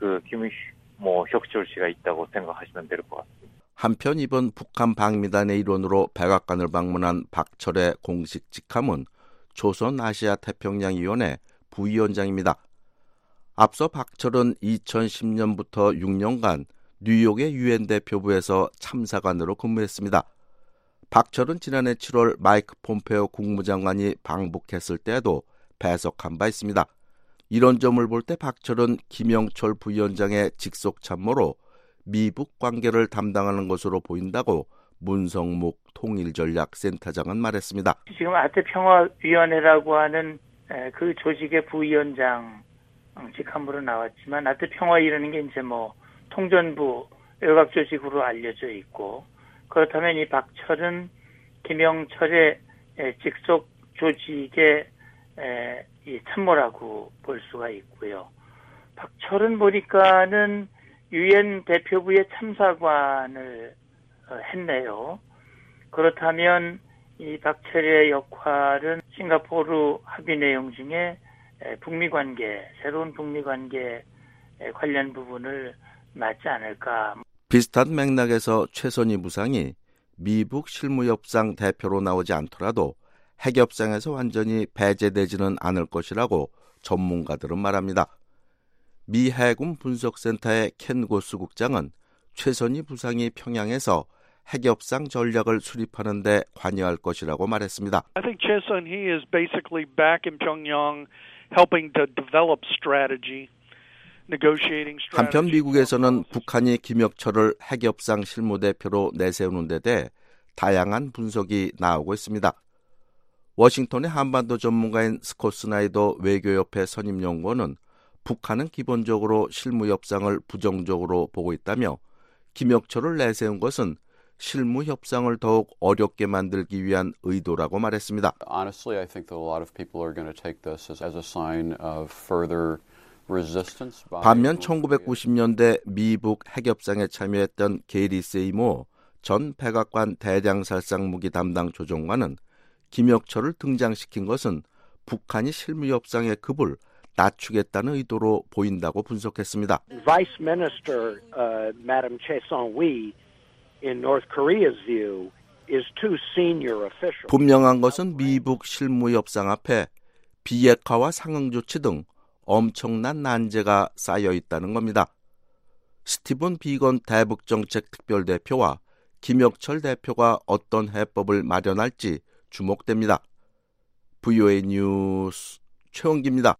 혁철 씨가 있다고 생각하시면 될 것 같습니다. 한편 이번 북한 방미단의 일원으로 백악관을 방문한 박철의 공식 직함은 조선아시아태평양위원회 부위원장입니다. 앞서 박철은 2010년부터 6년간 뉴욕의 유엔 대표부에서 참사관으로 근무했습니다. 박철은 지난해 7월 마이크 폼페오 국무장관이 방북했을 때에도 배석한 바 있습니다. 이런 점을 볼 때 박철은 김영철 부위원장의 직속 참모로 미북 관계를 담당하는 것으로 보인다고 문성묵 통일전략센터장은 말했습니다. 지금 아태평화위원회라고 하는 그 조직의 부위원장 직함으로 나왔지만 아태평화위라는 게 이제 통전부 외곽조직으로 알려져 있고 그렇다면 이 박철은 김영철의 직속 조직의 이 참모라고 볼 수가 있고요. 박철은 보니까는 유엔 대표부의 참사관을 했네요. 그렇다면 이 박철의 역할은 싱가포르 합의 내용 중에 북미 관계, 새로운 북미 관계 관련 부분을 맡지 않을까. 비슷한 맥락에서 최선희 부상이 미북 실무협상 대표로 나오지 않더라도 핵협상에서 완전히 배제되지는 않을 것이라고 전문가들은 말합니다. 미 해군 분석센터의 켄 고스 국장은 최선희 부상이 평양에서 핵협상 전략을 수립하는 데 관여할 것이라고 말했습니다. I think Choi Sun-hee is basically back in Pyongyang helping to develop strategy. 한편 미국에서는 북한이 김혁철을 핵협상 실무대표로 내세우는 데 대해 다양한 분석이 나오고 있습니다. 워싱턴의 한반도 전문가인 스콧 스나이더 외교협회 선임연구원은 북한은 기본적으로 실무 협상을 부정적으로 보고 있다며 김혁철을 내세운 것은 실무 협상을 더욱 어렵게 만들기 위한 의도라고 말했습니다. Honestly, I think that a lot of people are going to take this as a sign of further resistance. 반면 1990년대 미북 핵협상에 참여했던 게리 세이모 전 백악관 대장살상 무기 담당 조정관은 김혁철을 등장시킨 것은 북한이 실무 협상의 급을 낮추겠다는 의도로 보인다고 분석했습니다. Vice Minister Madam Chae Song-wi in North Korea's view is too senior official. 분명한 것은 미북 실무 협상 앞에 비핵화와 상응 조치 등 엄청난 난제가 쌓여 있다는 겁니다. 스티븐 비건 대북정책 특별대표와 김혁철 대표가 어떤 해법을 마련할지 주목됩니다. VOA 뉴스 최원기입니다.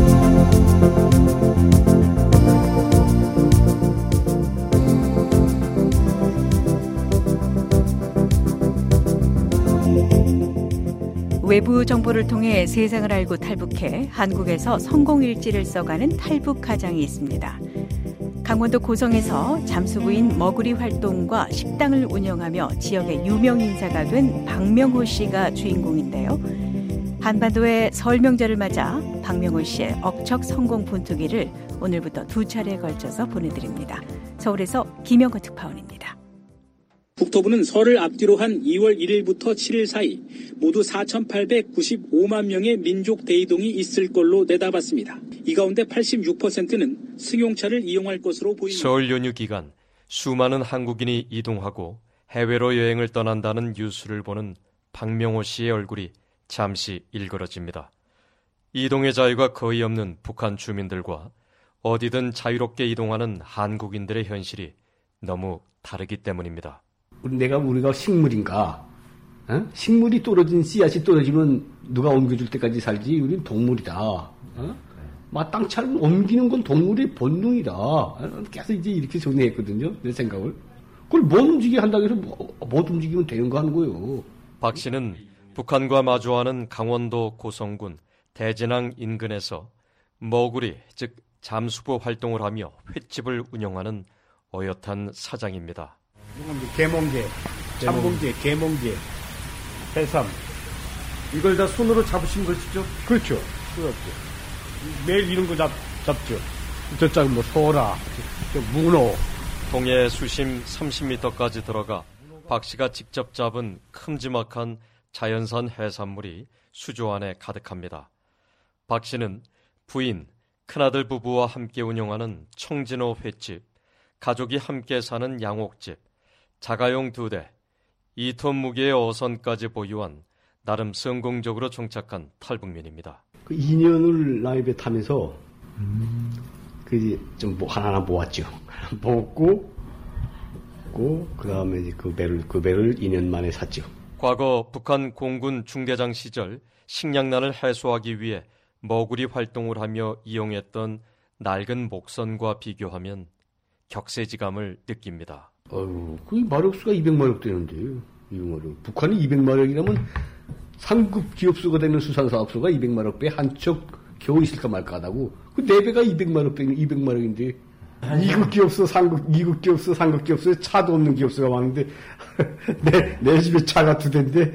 외부 정보를 통해 세상을 알고 탈북해 한국에서 성공일지를 써가는 탈북 가장이 있습니다. 강원도 고성에서 잠수부인 머구리 활동과 식당을 운영하며 지역의 유명 인사가 된 박명호 씨가 주인공인데요. 한반도의 설 명절을 맞아 박명호 씨의 억척 성공 분투기를 오늘부터 2차례에 걸쳐서 보내드립니다. 서울에서 김영건 특파원입니다. 국토부는 설을 앞뒤로 한 2월 1일부터 7일 사이 모두 4,895만 명의 민족 대이동이 있을 걸로 내다봤습니다. 이 가운데 86%는 승용차를 이용할 것으로 보입니다. 설 연휴 기간 수많은 한국인이 이동하고 해외로 여행을 떠난다는 뉴스를 보는 박명호 씨의 얼굴이 잠시 일그러집니다. 이동의 자유가 거의 없는 북한 주민들과 어디든 자유롭게 이동하는 한국인들의 현실이 너무 다르기 때문입니다. 우리가 식물인가? 어? 식물이 떨어진 씨앗이 떨어지면 누가 옮겨줄 때까지 살지. 우리는 동물이다. 어? 마땅찮은 옮기는 건 동물의 본능이다. 계속 이제 이렇게 정리했거든요. 내 생각을. 그걸 못 움직이게 한다고 해서 못 움직이면 되는 거 하는 거예요. 박 씨는 북한과 마주하는 강원도 고성군 대진항 인근에서 머구리, 즉 잠수부 활동을 하며 횟집을 운영하는 어엿한 사장입니다. 개몽게, 참봉게, 개몽게, 해삼. 이걸 다 손으로 잡으신 것이죠? 그렇죠. 그렇죠. 매일 이런 거 잡죠. 저쪽 뭐 소라, 문어. 동해 수심 30m까지 들어가 박 씨가 직접 잡은 큼지막한 자연산 해산물이 수조 안에 가득합니다. 박 씨는 부인, 큰아들 부부와 함께 운영하는 청진호 횟집, 가족이 함께 사는 양옥집, 자가용 2대, 2톤 무게의 어선까지 보유한 나름 성공적으로 정착한 탈북민입니다. 그 2년을 나이배 타면서 좀 하나 모았죠. 모았고 그 다음에 이제 그 배를 2년 만에 샀죠. 과거 북한 공군 중대장 시절 식량난을 해소하기 위해 머구리 활동을 하며 이용했던 낡은 목선과 비교하면 격세지감을 느낍니다. 그 마력수가 200마력 되는데 200마력. 북한이 200마력이라면 상급 기업수가 되는 수산사업소가 200마력 배 한 척 겨우 있을까 말까 하다고. 그 4배가 200마력인데 2급 기업수, 2급 기업수, 3급 기업수, 차도 없는 기업수가 많은데 내 집에 차가 2대인데.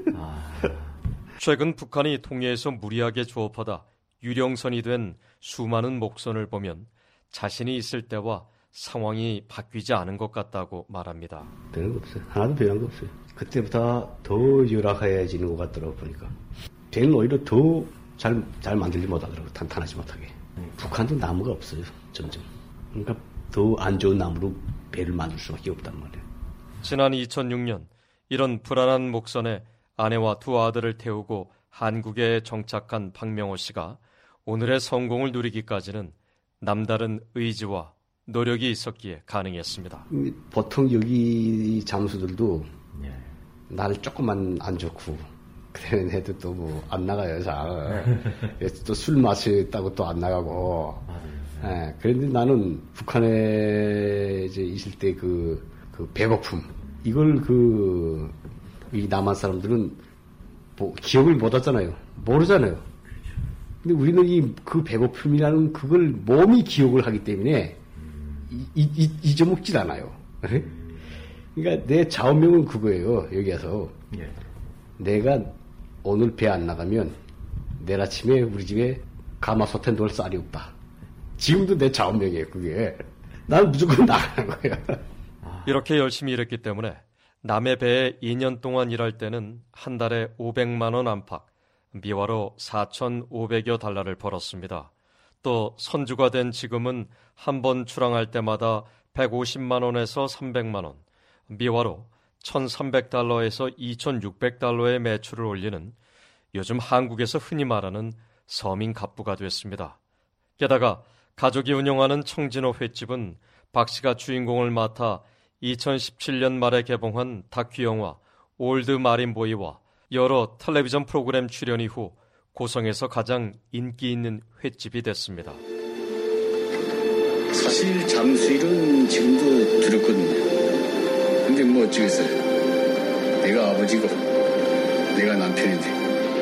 최근 북한이 통해에서 무리하게 조업하다 유령선이 된 수많은 목선을 보면 자신이 있을 때와 상황이 바뀌지 않은 것 같다고 말합니다. 되는 거 없어요. 하나도 변한 거 없어요. 그때보다 더 열악해지는 것 같더라고 보니까. 쟤는 오히려 더 잘 만들지 못하더라고. 탄탄하지 못하게. 북한도 나무가 없어요. 점점. 그러니까 더 안 좋은 나무로 배를 만들 수밖에 없단 말이에요. 지난 2006년 이런 불안한 목선에 아내와 2 아들을 태우고 한국에 정착한 박명호 씨가 오늘의 성공을 누리기까지는 남다른 의지와 노력이 있었기에 가능했습니다. 보통 여기 잠수들도 날 조금만 안 좋고 그래는 해도 또 뭐 안 나가요. 또 술 마셨다고 또 안 나가고. 그런데 나는 북한에 이제 있을 때 그 배고픔, 이걸 이 남한 사람들은 기억을 못 하잖아요. 모르잖아요. 근데 우리는 그 배고픔이라는 그걸 몸이 기억을 하기 때문에 잊어먹질 않아요. 그러니까 내 좌우명은 그거예요. 여기 와서. 예. 내가 오늘 배 안 나가면 내일 아침에 우리 집에 가마솥에 넣을 쌀이 없다. 지금도 내 좌우명이에요. 그게. 난 무조건 나가는 거예요. 이렇게 열심히 일했기 때문에 남의 배에 2년 동안 일할 때는 한 달에 500만 원 안팎, 미화로 4,500여 달러를 벌었습니다. 또 선주가 된 지금은 한 번 출항할 때마다 150만 원에서 300만 원, 미화로 1,300달러에서 2,600달러의 매출을 올리는 요즘 한국에서 흔히 말하는 서민 갑부가 됐습니다. 게다가 가족이 운영하는 청진호 횟집은 박 씨가 주인공을 맡아 2017년 말에 개봉한 다큐 영화 올드 마린보이와 여러 텔레비전 프로그램 출연 이후 고성에서 가장 인기 있는 횟집이 됐습니다. 사실 잠수일은 지금도 두렵거든요. 근데 뭐 어쩌겠어요. 내가 아버지고 내가 남편인데.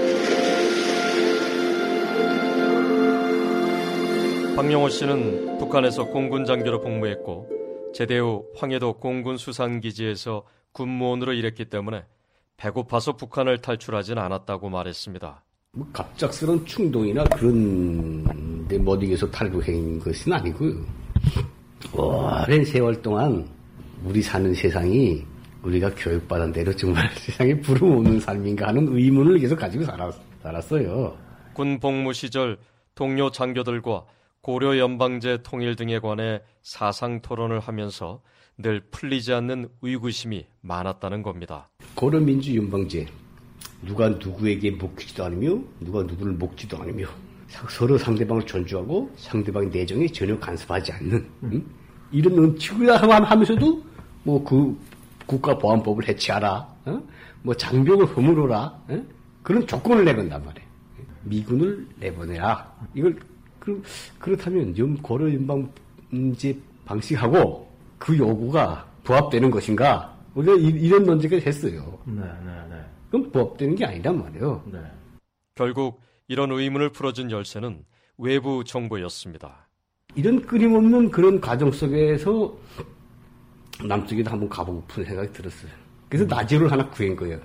박영호 씨는 북한에서 공군 장교로 복무했고 제대 후 황해도 공군 수산기지에서 군무원으로 일했기 때문에 배고파서 북한을 탈출하진 않았다고 말했습니다. 뭐 갑작스러운 충동이나 그런 데 못 이겨서 탈북한 것은 아니고요. 오랜 세월 동안 우리 사는 세상이 우리가 교육받은 대로 정말 세상에 부름없는 삶인가 하는 의문을 계속 가지고 살았어요. 군 복무 시절 동료 장교들과 고려 연방제 통일 등에 관해 사상 토론을 하면서 늘 풀리지 않는 의구심이 많았다는 겁니다. 고려 민주 연방제, 누가 누구에게 먹히지도 않으며 누가 누구를 먹지도 않으며 서로 상대방을 존중하고 상대방의 내정에 전혀 간섭하지 않는 이런 원칙을 하면서도 뭐 그 국가보안법을 해체하라, 뭐 장벽을 허물어라, 그런 조건을 내건단 말이에요. 미군을 내보내라. 이걸 그렇다면 고려 연방제 방식하고 그 요구가 부합되는 것인가? 우리가 이런 논쟁을 했어요. 네. 그럼 부합되는 게 아니란 말이에요. 네. 결국 이런 의문을 풀어준 열쇠는 외부 정보였습니다. 이런 끊임없는 그런 과정 속에서 남쪽에도 한번 가보고픈 생각이 들었어요. 그래서 나지오를 하나 구한 거예요.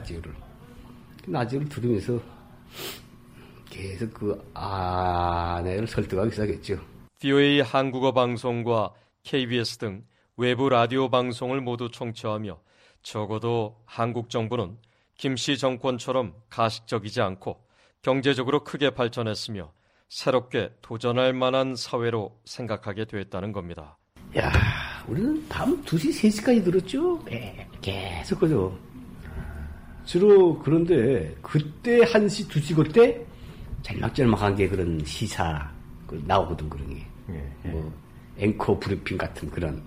나지오를 들으면서 계속 그 아내를 설득하기 시작했죠. VOA 한국어 방송과 KBS 등 외부 라디오 방송을 모두 청취하며 적어도 한국 정부는 김씨 정권처럼 가식적이지 않고 경제적으로 크게 발전했으며 새롭게 도전할 만한 사회로 생각하게 됐다는 겁니다. 야, 우리는 밤 2시, 3시까지 들었죠? 계속 그죠. 주로 그런데 그때 1시, 2시 그때 짤막짤막한 게 그런 시사 나오거든, 그런 게. 뭐 앵커 브리핑 같은 그런.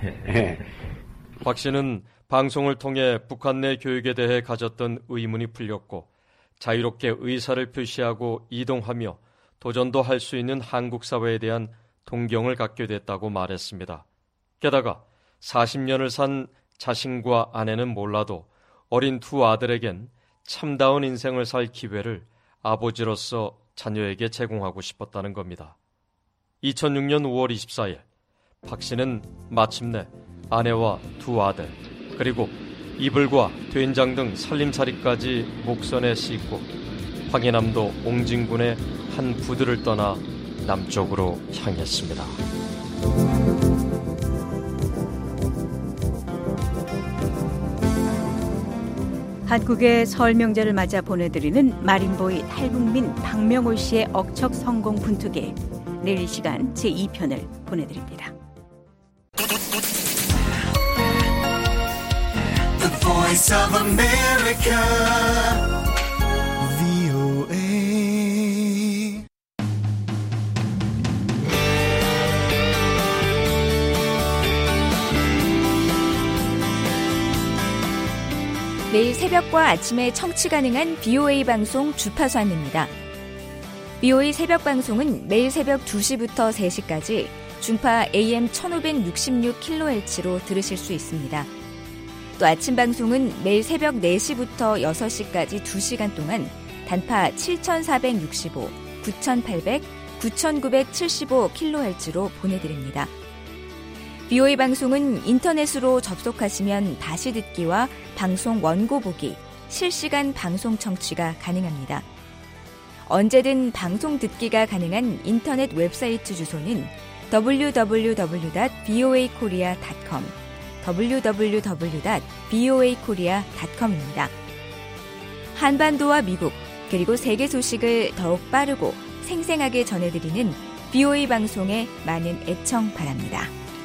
박 씨는 방송을 통해 북한 내 교육에 대해 가졌던 의문이 풀렸고 자유롭게 의사를 표시하고 이동하며 도전도 할 수 있는 한국 사회에 대한 동경을 갖게 됐다고 말했습니다. 게다가 40년을 산 자신과 아내는 몰라도 어린 두 아들에겐 참다운 인생을 살 기회를 아버지로서 자녀에게 제공하고 싶었다는 겁니다. 2006년 5월 24일 박 씨는 마침내 아내와 두 아들 그리고 이불과 된장 등 살림살이까지 목선에 싣고 황해남도 옹진군의 한 부두를 떠나 남쪽으로 향했습니다. 한국의 설 명절을 맞아 보내드리는 마린보이 탈북민 박명호 씨의 억척 성공 분투기. 내일 이 시간 제2편을 보내드립니다. The Voice of America, VOA. 매일 새벽과 아침에 청취 가능한 VOA 방송 주파수 안내입니다. VOA 새벽 방송은 매일 새벽 2시부터 3시까지 중파 AM 1566kHz로 들으실 수 있습니다. 또 아침 방송은 매일 새벽 4시부터 6시까지 2시간 동안 단파 7,465, 9,800, 9,975kHz로 보내드립니다. BOA 방송은 인터넷으로 접속하시면 다시 듣기와 방송 원고 보기, 실시간 방송 청취가 가능합니다. 언제든 방송 듣기가 가능한 인터넷 웹사이트 주소는 www.boakorea.com, www.boakorea.com입니다. 한반도와 미국, 그리고 세계 소식을 더욱 빠르고 생생하게 전해드리는 BOA 방송에 많은 애청 바랍니다.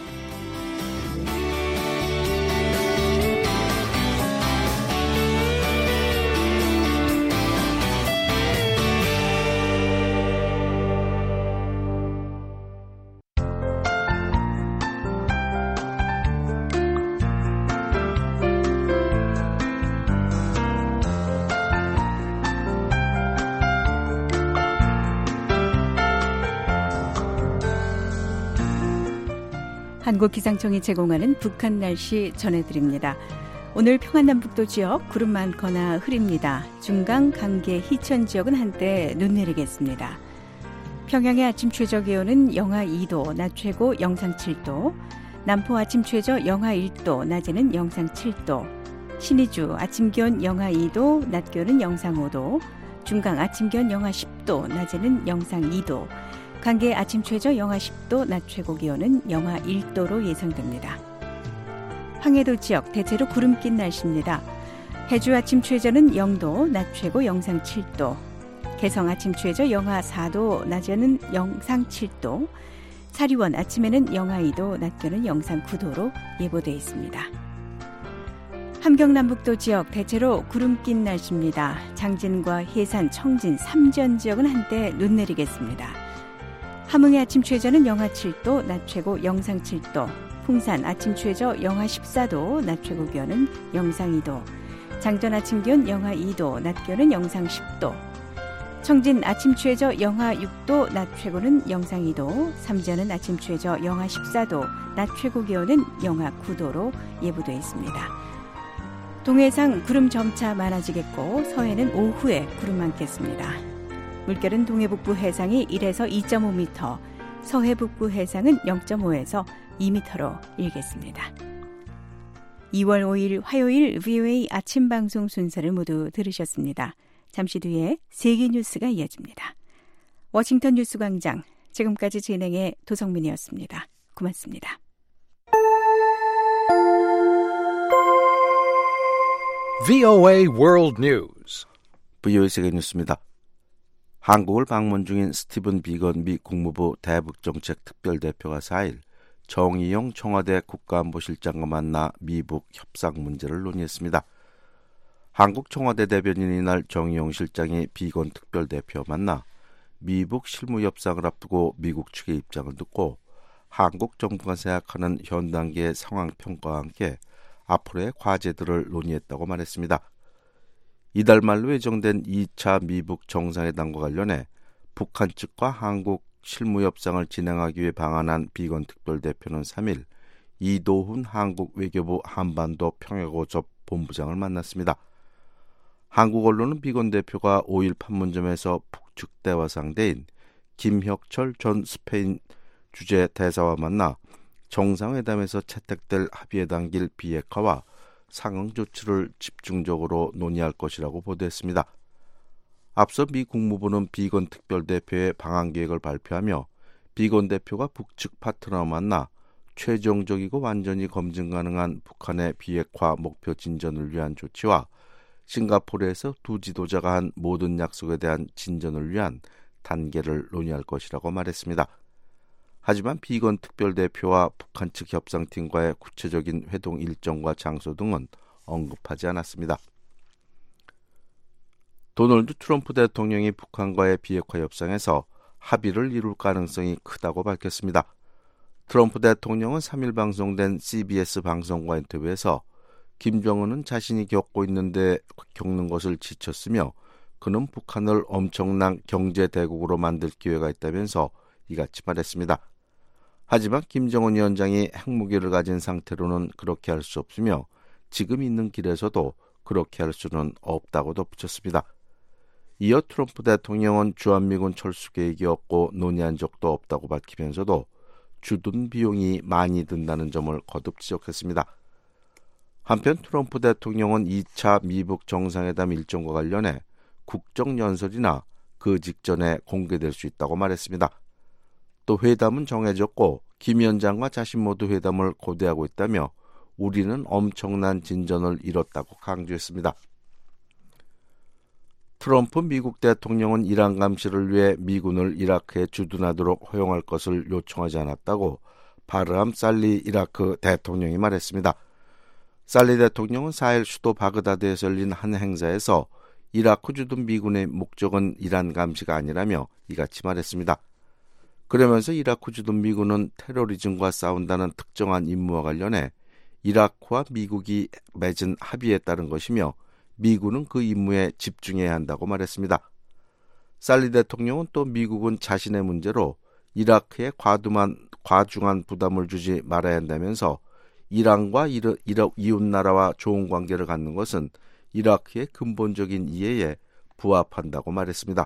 한국기상청이 제공하는 북한 날씨 전해드립니다. 오늘 평안남북도 지역 구름 많거나 흐립니다. 중강, 강계, 희천 지역은 한때 눈 내리겠습니다. 평양의 아침 최저 기온은 영하 2도, 낮 최고 영상 7도, 남포 아침 최저 영하 1도, 낮에는 영상 7도, 신의주 아침 기온 영하 2도, 낮 기온은 영상 5도, 중강 아침 기온 영하 10도, 낮에는 영상 2도, 강계 아침 최저 영하 10도, 낮 최고 기온은 영하 1도로 예상됩니다. 황해도 지역 대체로 구름 낀 날씨입니다. 해주 아침 최저는 0도, 낮 최고 영상 7도, 개성 아침 최저 영하 4도, 낮에는 영상 7도, 사리원 아침에는 영하 2도, 낮 기온은 영상 9도로 예보되어 있습니다. 함경남북도 지역 대체로 구름 낀 날씨입니다. 장진과 해산, 청진, 삼전 지역은 한때 눈 내리겠습니다. 함흥의 아침 최저는 영하 7도, 낮 최고 영상 7도, 풍산 아침 최저 영하 14도, 낮 최고 기온은 영상 2도, 장전 아침 기온 영하 2도, 낮 기온은 영상 10도, 청진 아침 최저 영하 6도, 낮 최고는 영상 2도, 삼전은 아침 최저 영하 14도, 낮 최고 기온은 영하 9도로 예보되어 있습니다. 동해상 구름 점차 많아지겠고 서해는 오후에 구름 많겠습니다. 물결은 동해북부 해상이 1에서 2.5m, 서해북부 해상은 0.5에서 2m로 일겠습니다. 2월 5일 화요일 VOA 아침 방송 순서를 모두 들으셨습니다. 잠시 뒤에 세계 뉴스가 이어집니다. 워싱턴 뉴스광장, 지금까지 진행의 도성민이었습니다. 고맙습니다. VOA World News. VOA 세계 뉴스입니다. 한국을 방문 중인 스티븐 비건 미 국무부 대북정책 특별대표가 4일 정의용 청와대 국가안보실장과 만나 미북 협상 문제를 논의했습니다. 한국 청와대 대변인이 이날 정의용 실장이 비건 특별대표와 만나 미북 실무 협상을 앞두고 미국 측의 입장을 듣고 한국 정부가 생각하는 현 단계의 상황 평가와 함께 앞으로의 과제들을 논의했다고 말했습니다. 이달 말로 예정된 2차 미북 정상회담과 관련해 북한 측과 한국 실무 협상을 진행하기 위해 방한한 비건 특별대표는 3일 이도훈 한국 외교부 한반도 평화고접 본부장을 만났습니다. 한국 언론은 비건 대표가 5일 판문점에서 북측 대화 상대인 김혁철 전 스페인 주재 대사와 만나 정상회담에서 채택될 합의에 담길 비핵화와 상응 조치를 집중적으로 논의할 것이라고 보도했습니다. 앞서 미 국무부는 비건 특별대표의 방한 계획을 발표하며 비건 대표가 북측 파트너와 만나 최종적이고 완전히 검증 가능한 북한의 비핵화 목표 진전을 위한 조치와 싱가포르에서 두 지도자가 한 모든 약속에 대한 진전을 위한 단계를 논의할 것이라고 말했습니다. 하지만 비건 특별대표와 북한 측 협상팀과의 구체적인 회동 일정과 장소 등은 언급하지 않았습니다. 도널드 트럼프 대통령이 북한과의 비핵화 협상에서 합의를 이룰 가능성이 크다고 밝혔습니다. 트럼프 대통령은 3일 방송된 CBS 방송과 인터뷰에서 김정은은 자신이 겪는 것을 지쳤으며 그는 북한을 엄청난 경제대국으로 만들 기회가 있다면서 이같이 말했습니다. 하지만 김정은 위원장이 핵무기를 가진 상태로는 그렇게 할 수 없으며 지금 있는 길에서도 그렇게 할 수는 없다고 덧붙였습니다. 이어 트럼프 대통령은 주한미군 철수 계획이 없고 논의한 적도 없다고 밝히면서도 주둔 비용이 많이 든다는 점을 거듭 지적했습니다. 한편 트럼프 대통령은 2차 미북 정상회담 일정과 관련해 국정연설이나 그 직전에 공개될 수 있다고 말했습니다. 또 회담은 정해졌고 김 위원장과 자신 모두 회담을 고대하고 있다며 우리는 엄청난 진전을 이뤘다고 강조했습니다. 트럼프 미국 대통령은 이란 감시를 위해 미군을 이라크에 주둔하도록 허용할 것을 요청하지 않았다고 바르함 살리 이라크 대통령이 말했습니다. 살리 대통령은 4일 수도 바그다드에서 열린 한 행사에서 이라크 주둔 미군의 목적은 이란 감시가 아니라며 이같이 말했습니다. 그러면서 이라크 주둔 미군은 테러리즘과 싸운다는 특정한 임무와 관련해 이라크와 미국이 맺은 합의에 따른 것이며 미군은 그 임무에 집중해야 한다고 말했습니다. 살리 대통령은 또 미국은 자신의 문제로 이라크에 과중한 부담을 주지 말아야 한다면서 이란과 이웃나라와 좋은 관계를 갖는 것은 이라크의 근본적인 이해에 부합한다고 말했습니다.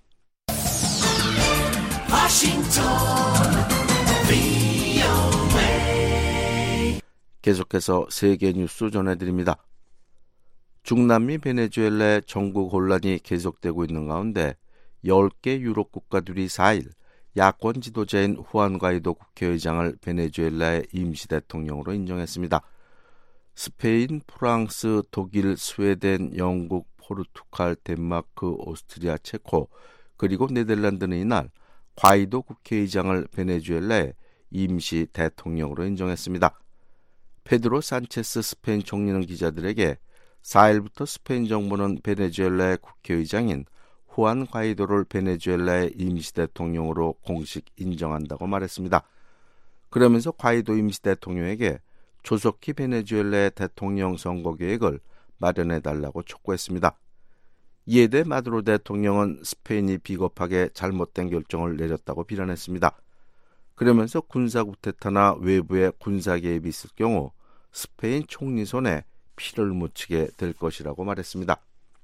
계속해서 세계 뉴스 전해드립니다. 중남미 베네수엘라의 정부 혼란이 계속되고 있는 가운데 10개 유럽 국가들이 4일 야권 지도자인 후안 과이도 국회의장을 베네수엘라의 임시대통령으로 인정했습니다. 스페인, 프랑스, 독일, 스웨덴, 영국, 포르투갈, 덴마크, 오스트리아, 체코, 그리고 네덜란드는 이날 과이도 국회의장을 베네수엘라의 임시대통령으로 인정했습니다. 페드로 산체스 스페인 총리는 기자들에게 4일부터 스페인 정부는 베네수엘라의 국회의장인 후안 과이도를 베네수엘라의 임시대통령으로 공식 인정한다고 말했습니다. 그러면서 과이도 임시대통령에게 조속히 베네수엘라의 대통령 선거 계획을 마련해달라고 촉구했습니다. 이에 대해 마두로 대통령은 스페인이 비겁하게 잘못된 결정을 내렸다고 비난했습니다. 그러면서 군사 쿠데타나 외부의 군사 개입이 있을 경우 스페인 총리 손에 피를 묻히게 될 것이라고 말했습니다.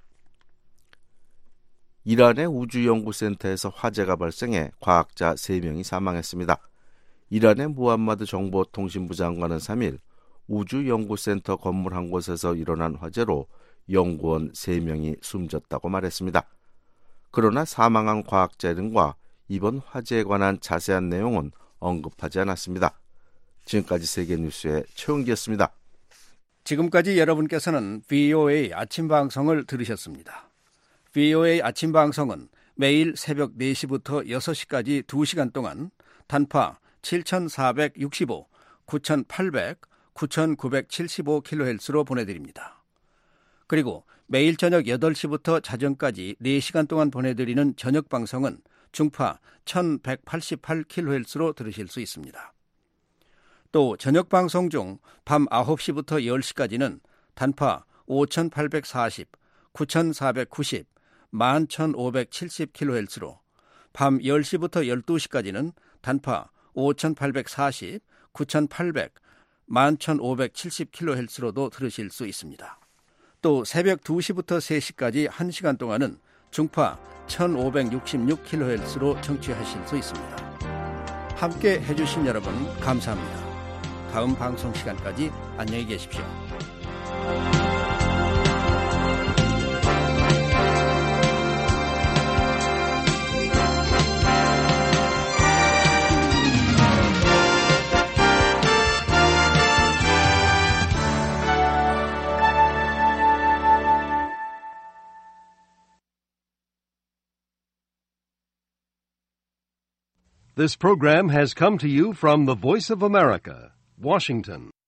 이란의 우주연구센터에서 화재가 발생해 과학자 3명이 사망했습니다. 이란의 무함마드 정보통신부 장관은 3일 우주연구센터 건물 한 곳에서 일어난 화재로 연구원 3명이 숨졌다고 말했습니다. 그러나 사망한 과학자 이름과 이번 화재에 관한 자세한 내용은 언급하지 않았습니다. 지금까지 세계뉴스의 최은기였습니다. 지금까지 여러분께서는 VOA 아침방송을 들으셨습니다. VOA 아침방송은 매일 새벽 4시부터 6시까지 2시간 동안 단파 7465, 9800, 9975kHz로 보내드립니다. 그리고 매일 저녁 8시부터 자정까지 4시간 동안 보내드리는 저녁방송은 중파 1188kHz로 들으실 수 있습니다. 또 저녁방송 중 밤 9시부터 10시까지는 단파 5840, 9490, 11570kHz로 밤 10시부터 12시까지는 단파 5840, 9800, 11570kHz로도 들으실 수 있습니다. 또 새벽 2시부터 3시까지 1시간 동안은 중파 1566kHz로 청취하실 수 있습니다. 함께 해주신 여러분 감사합니다. 다음 방송 시간까지 안녕히 계십시오. This program has come to you from the Voice of America, Washington.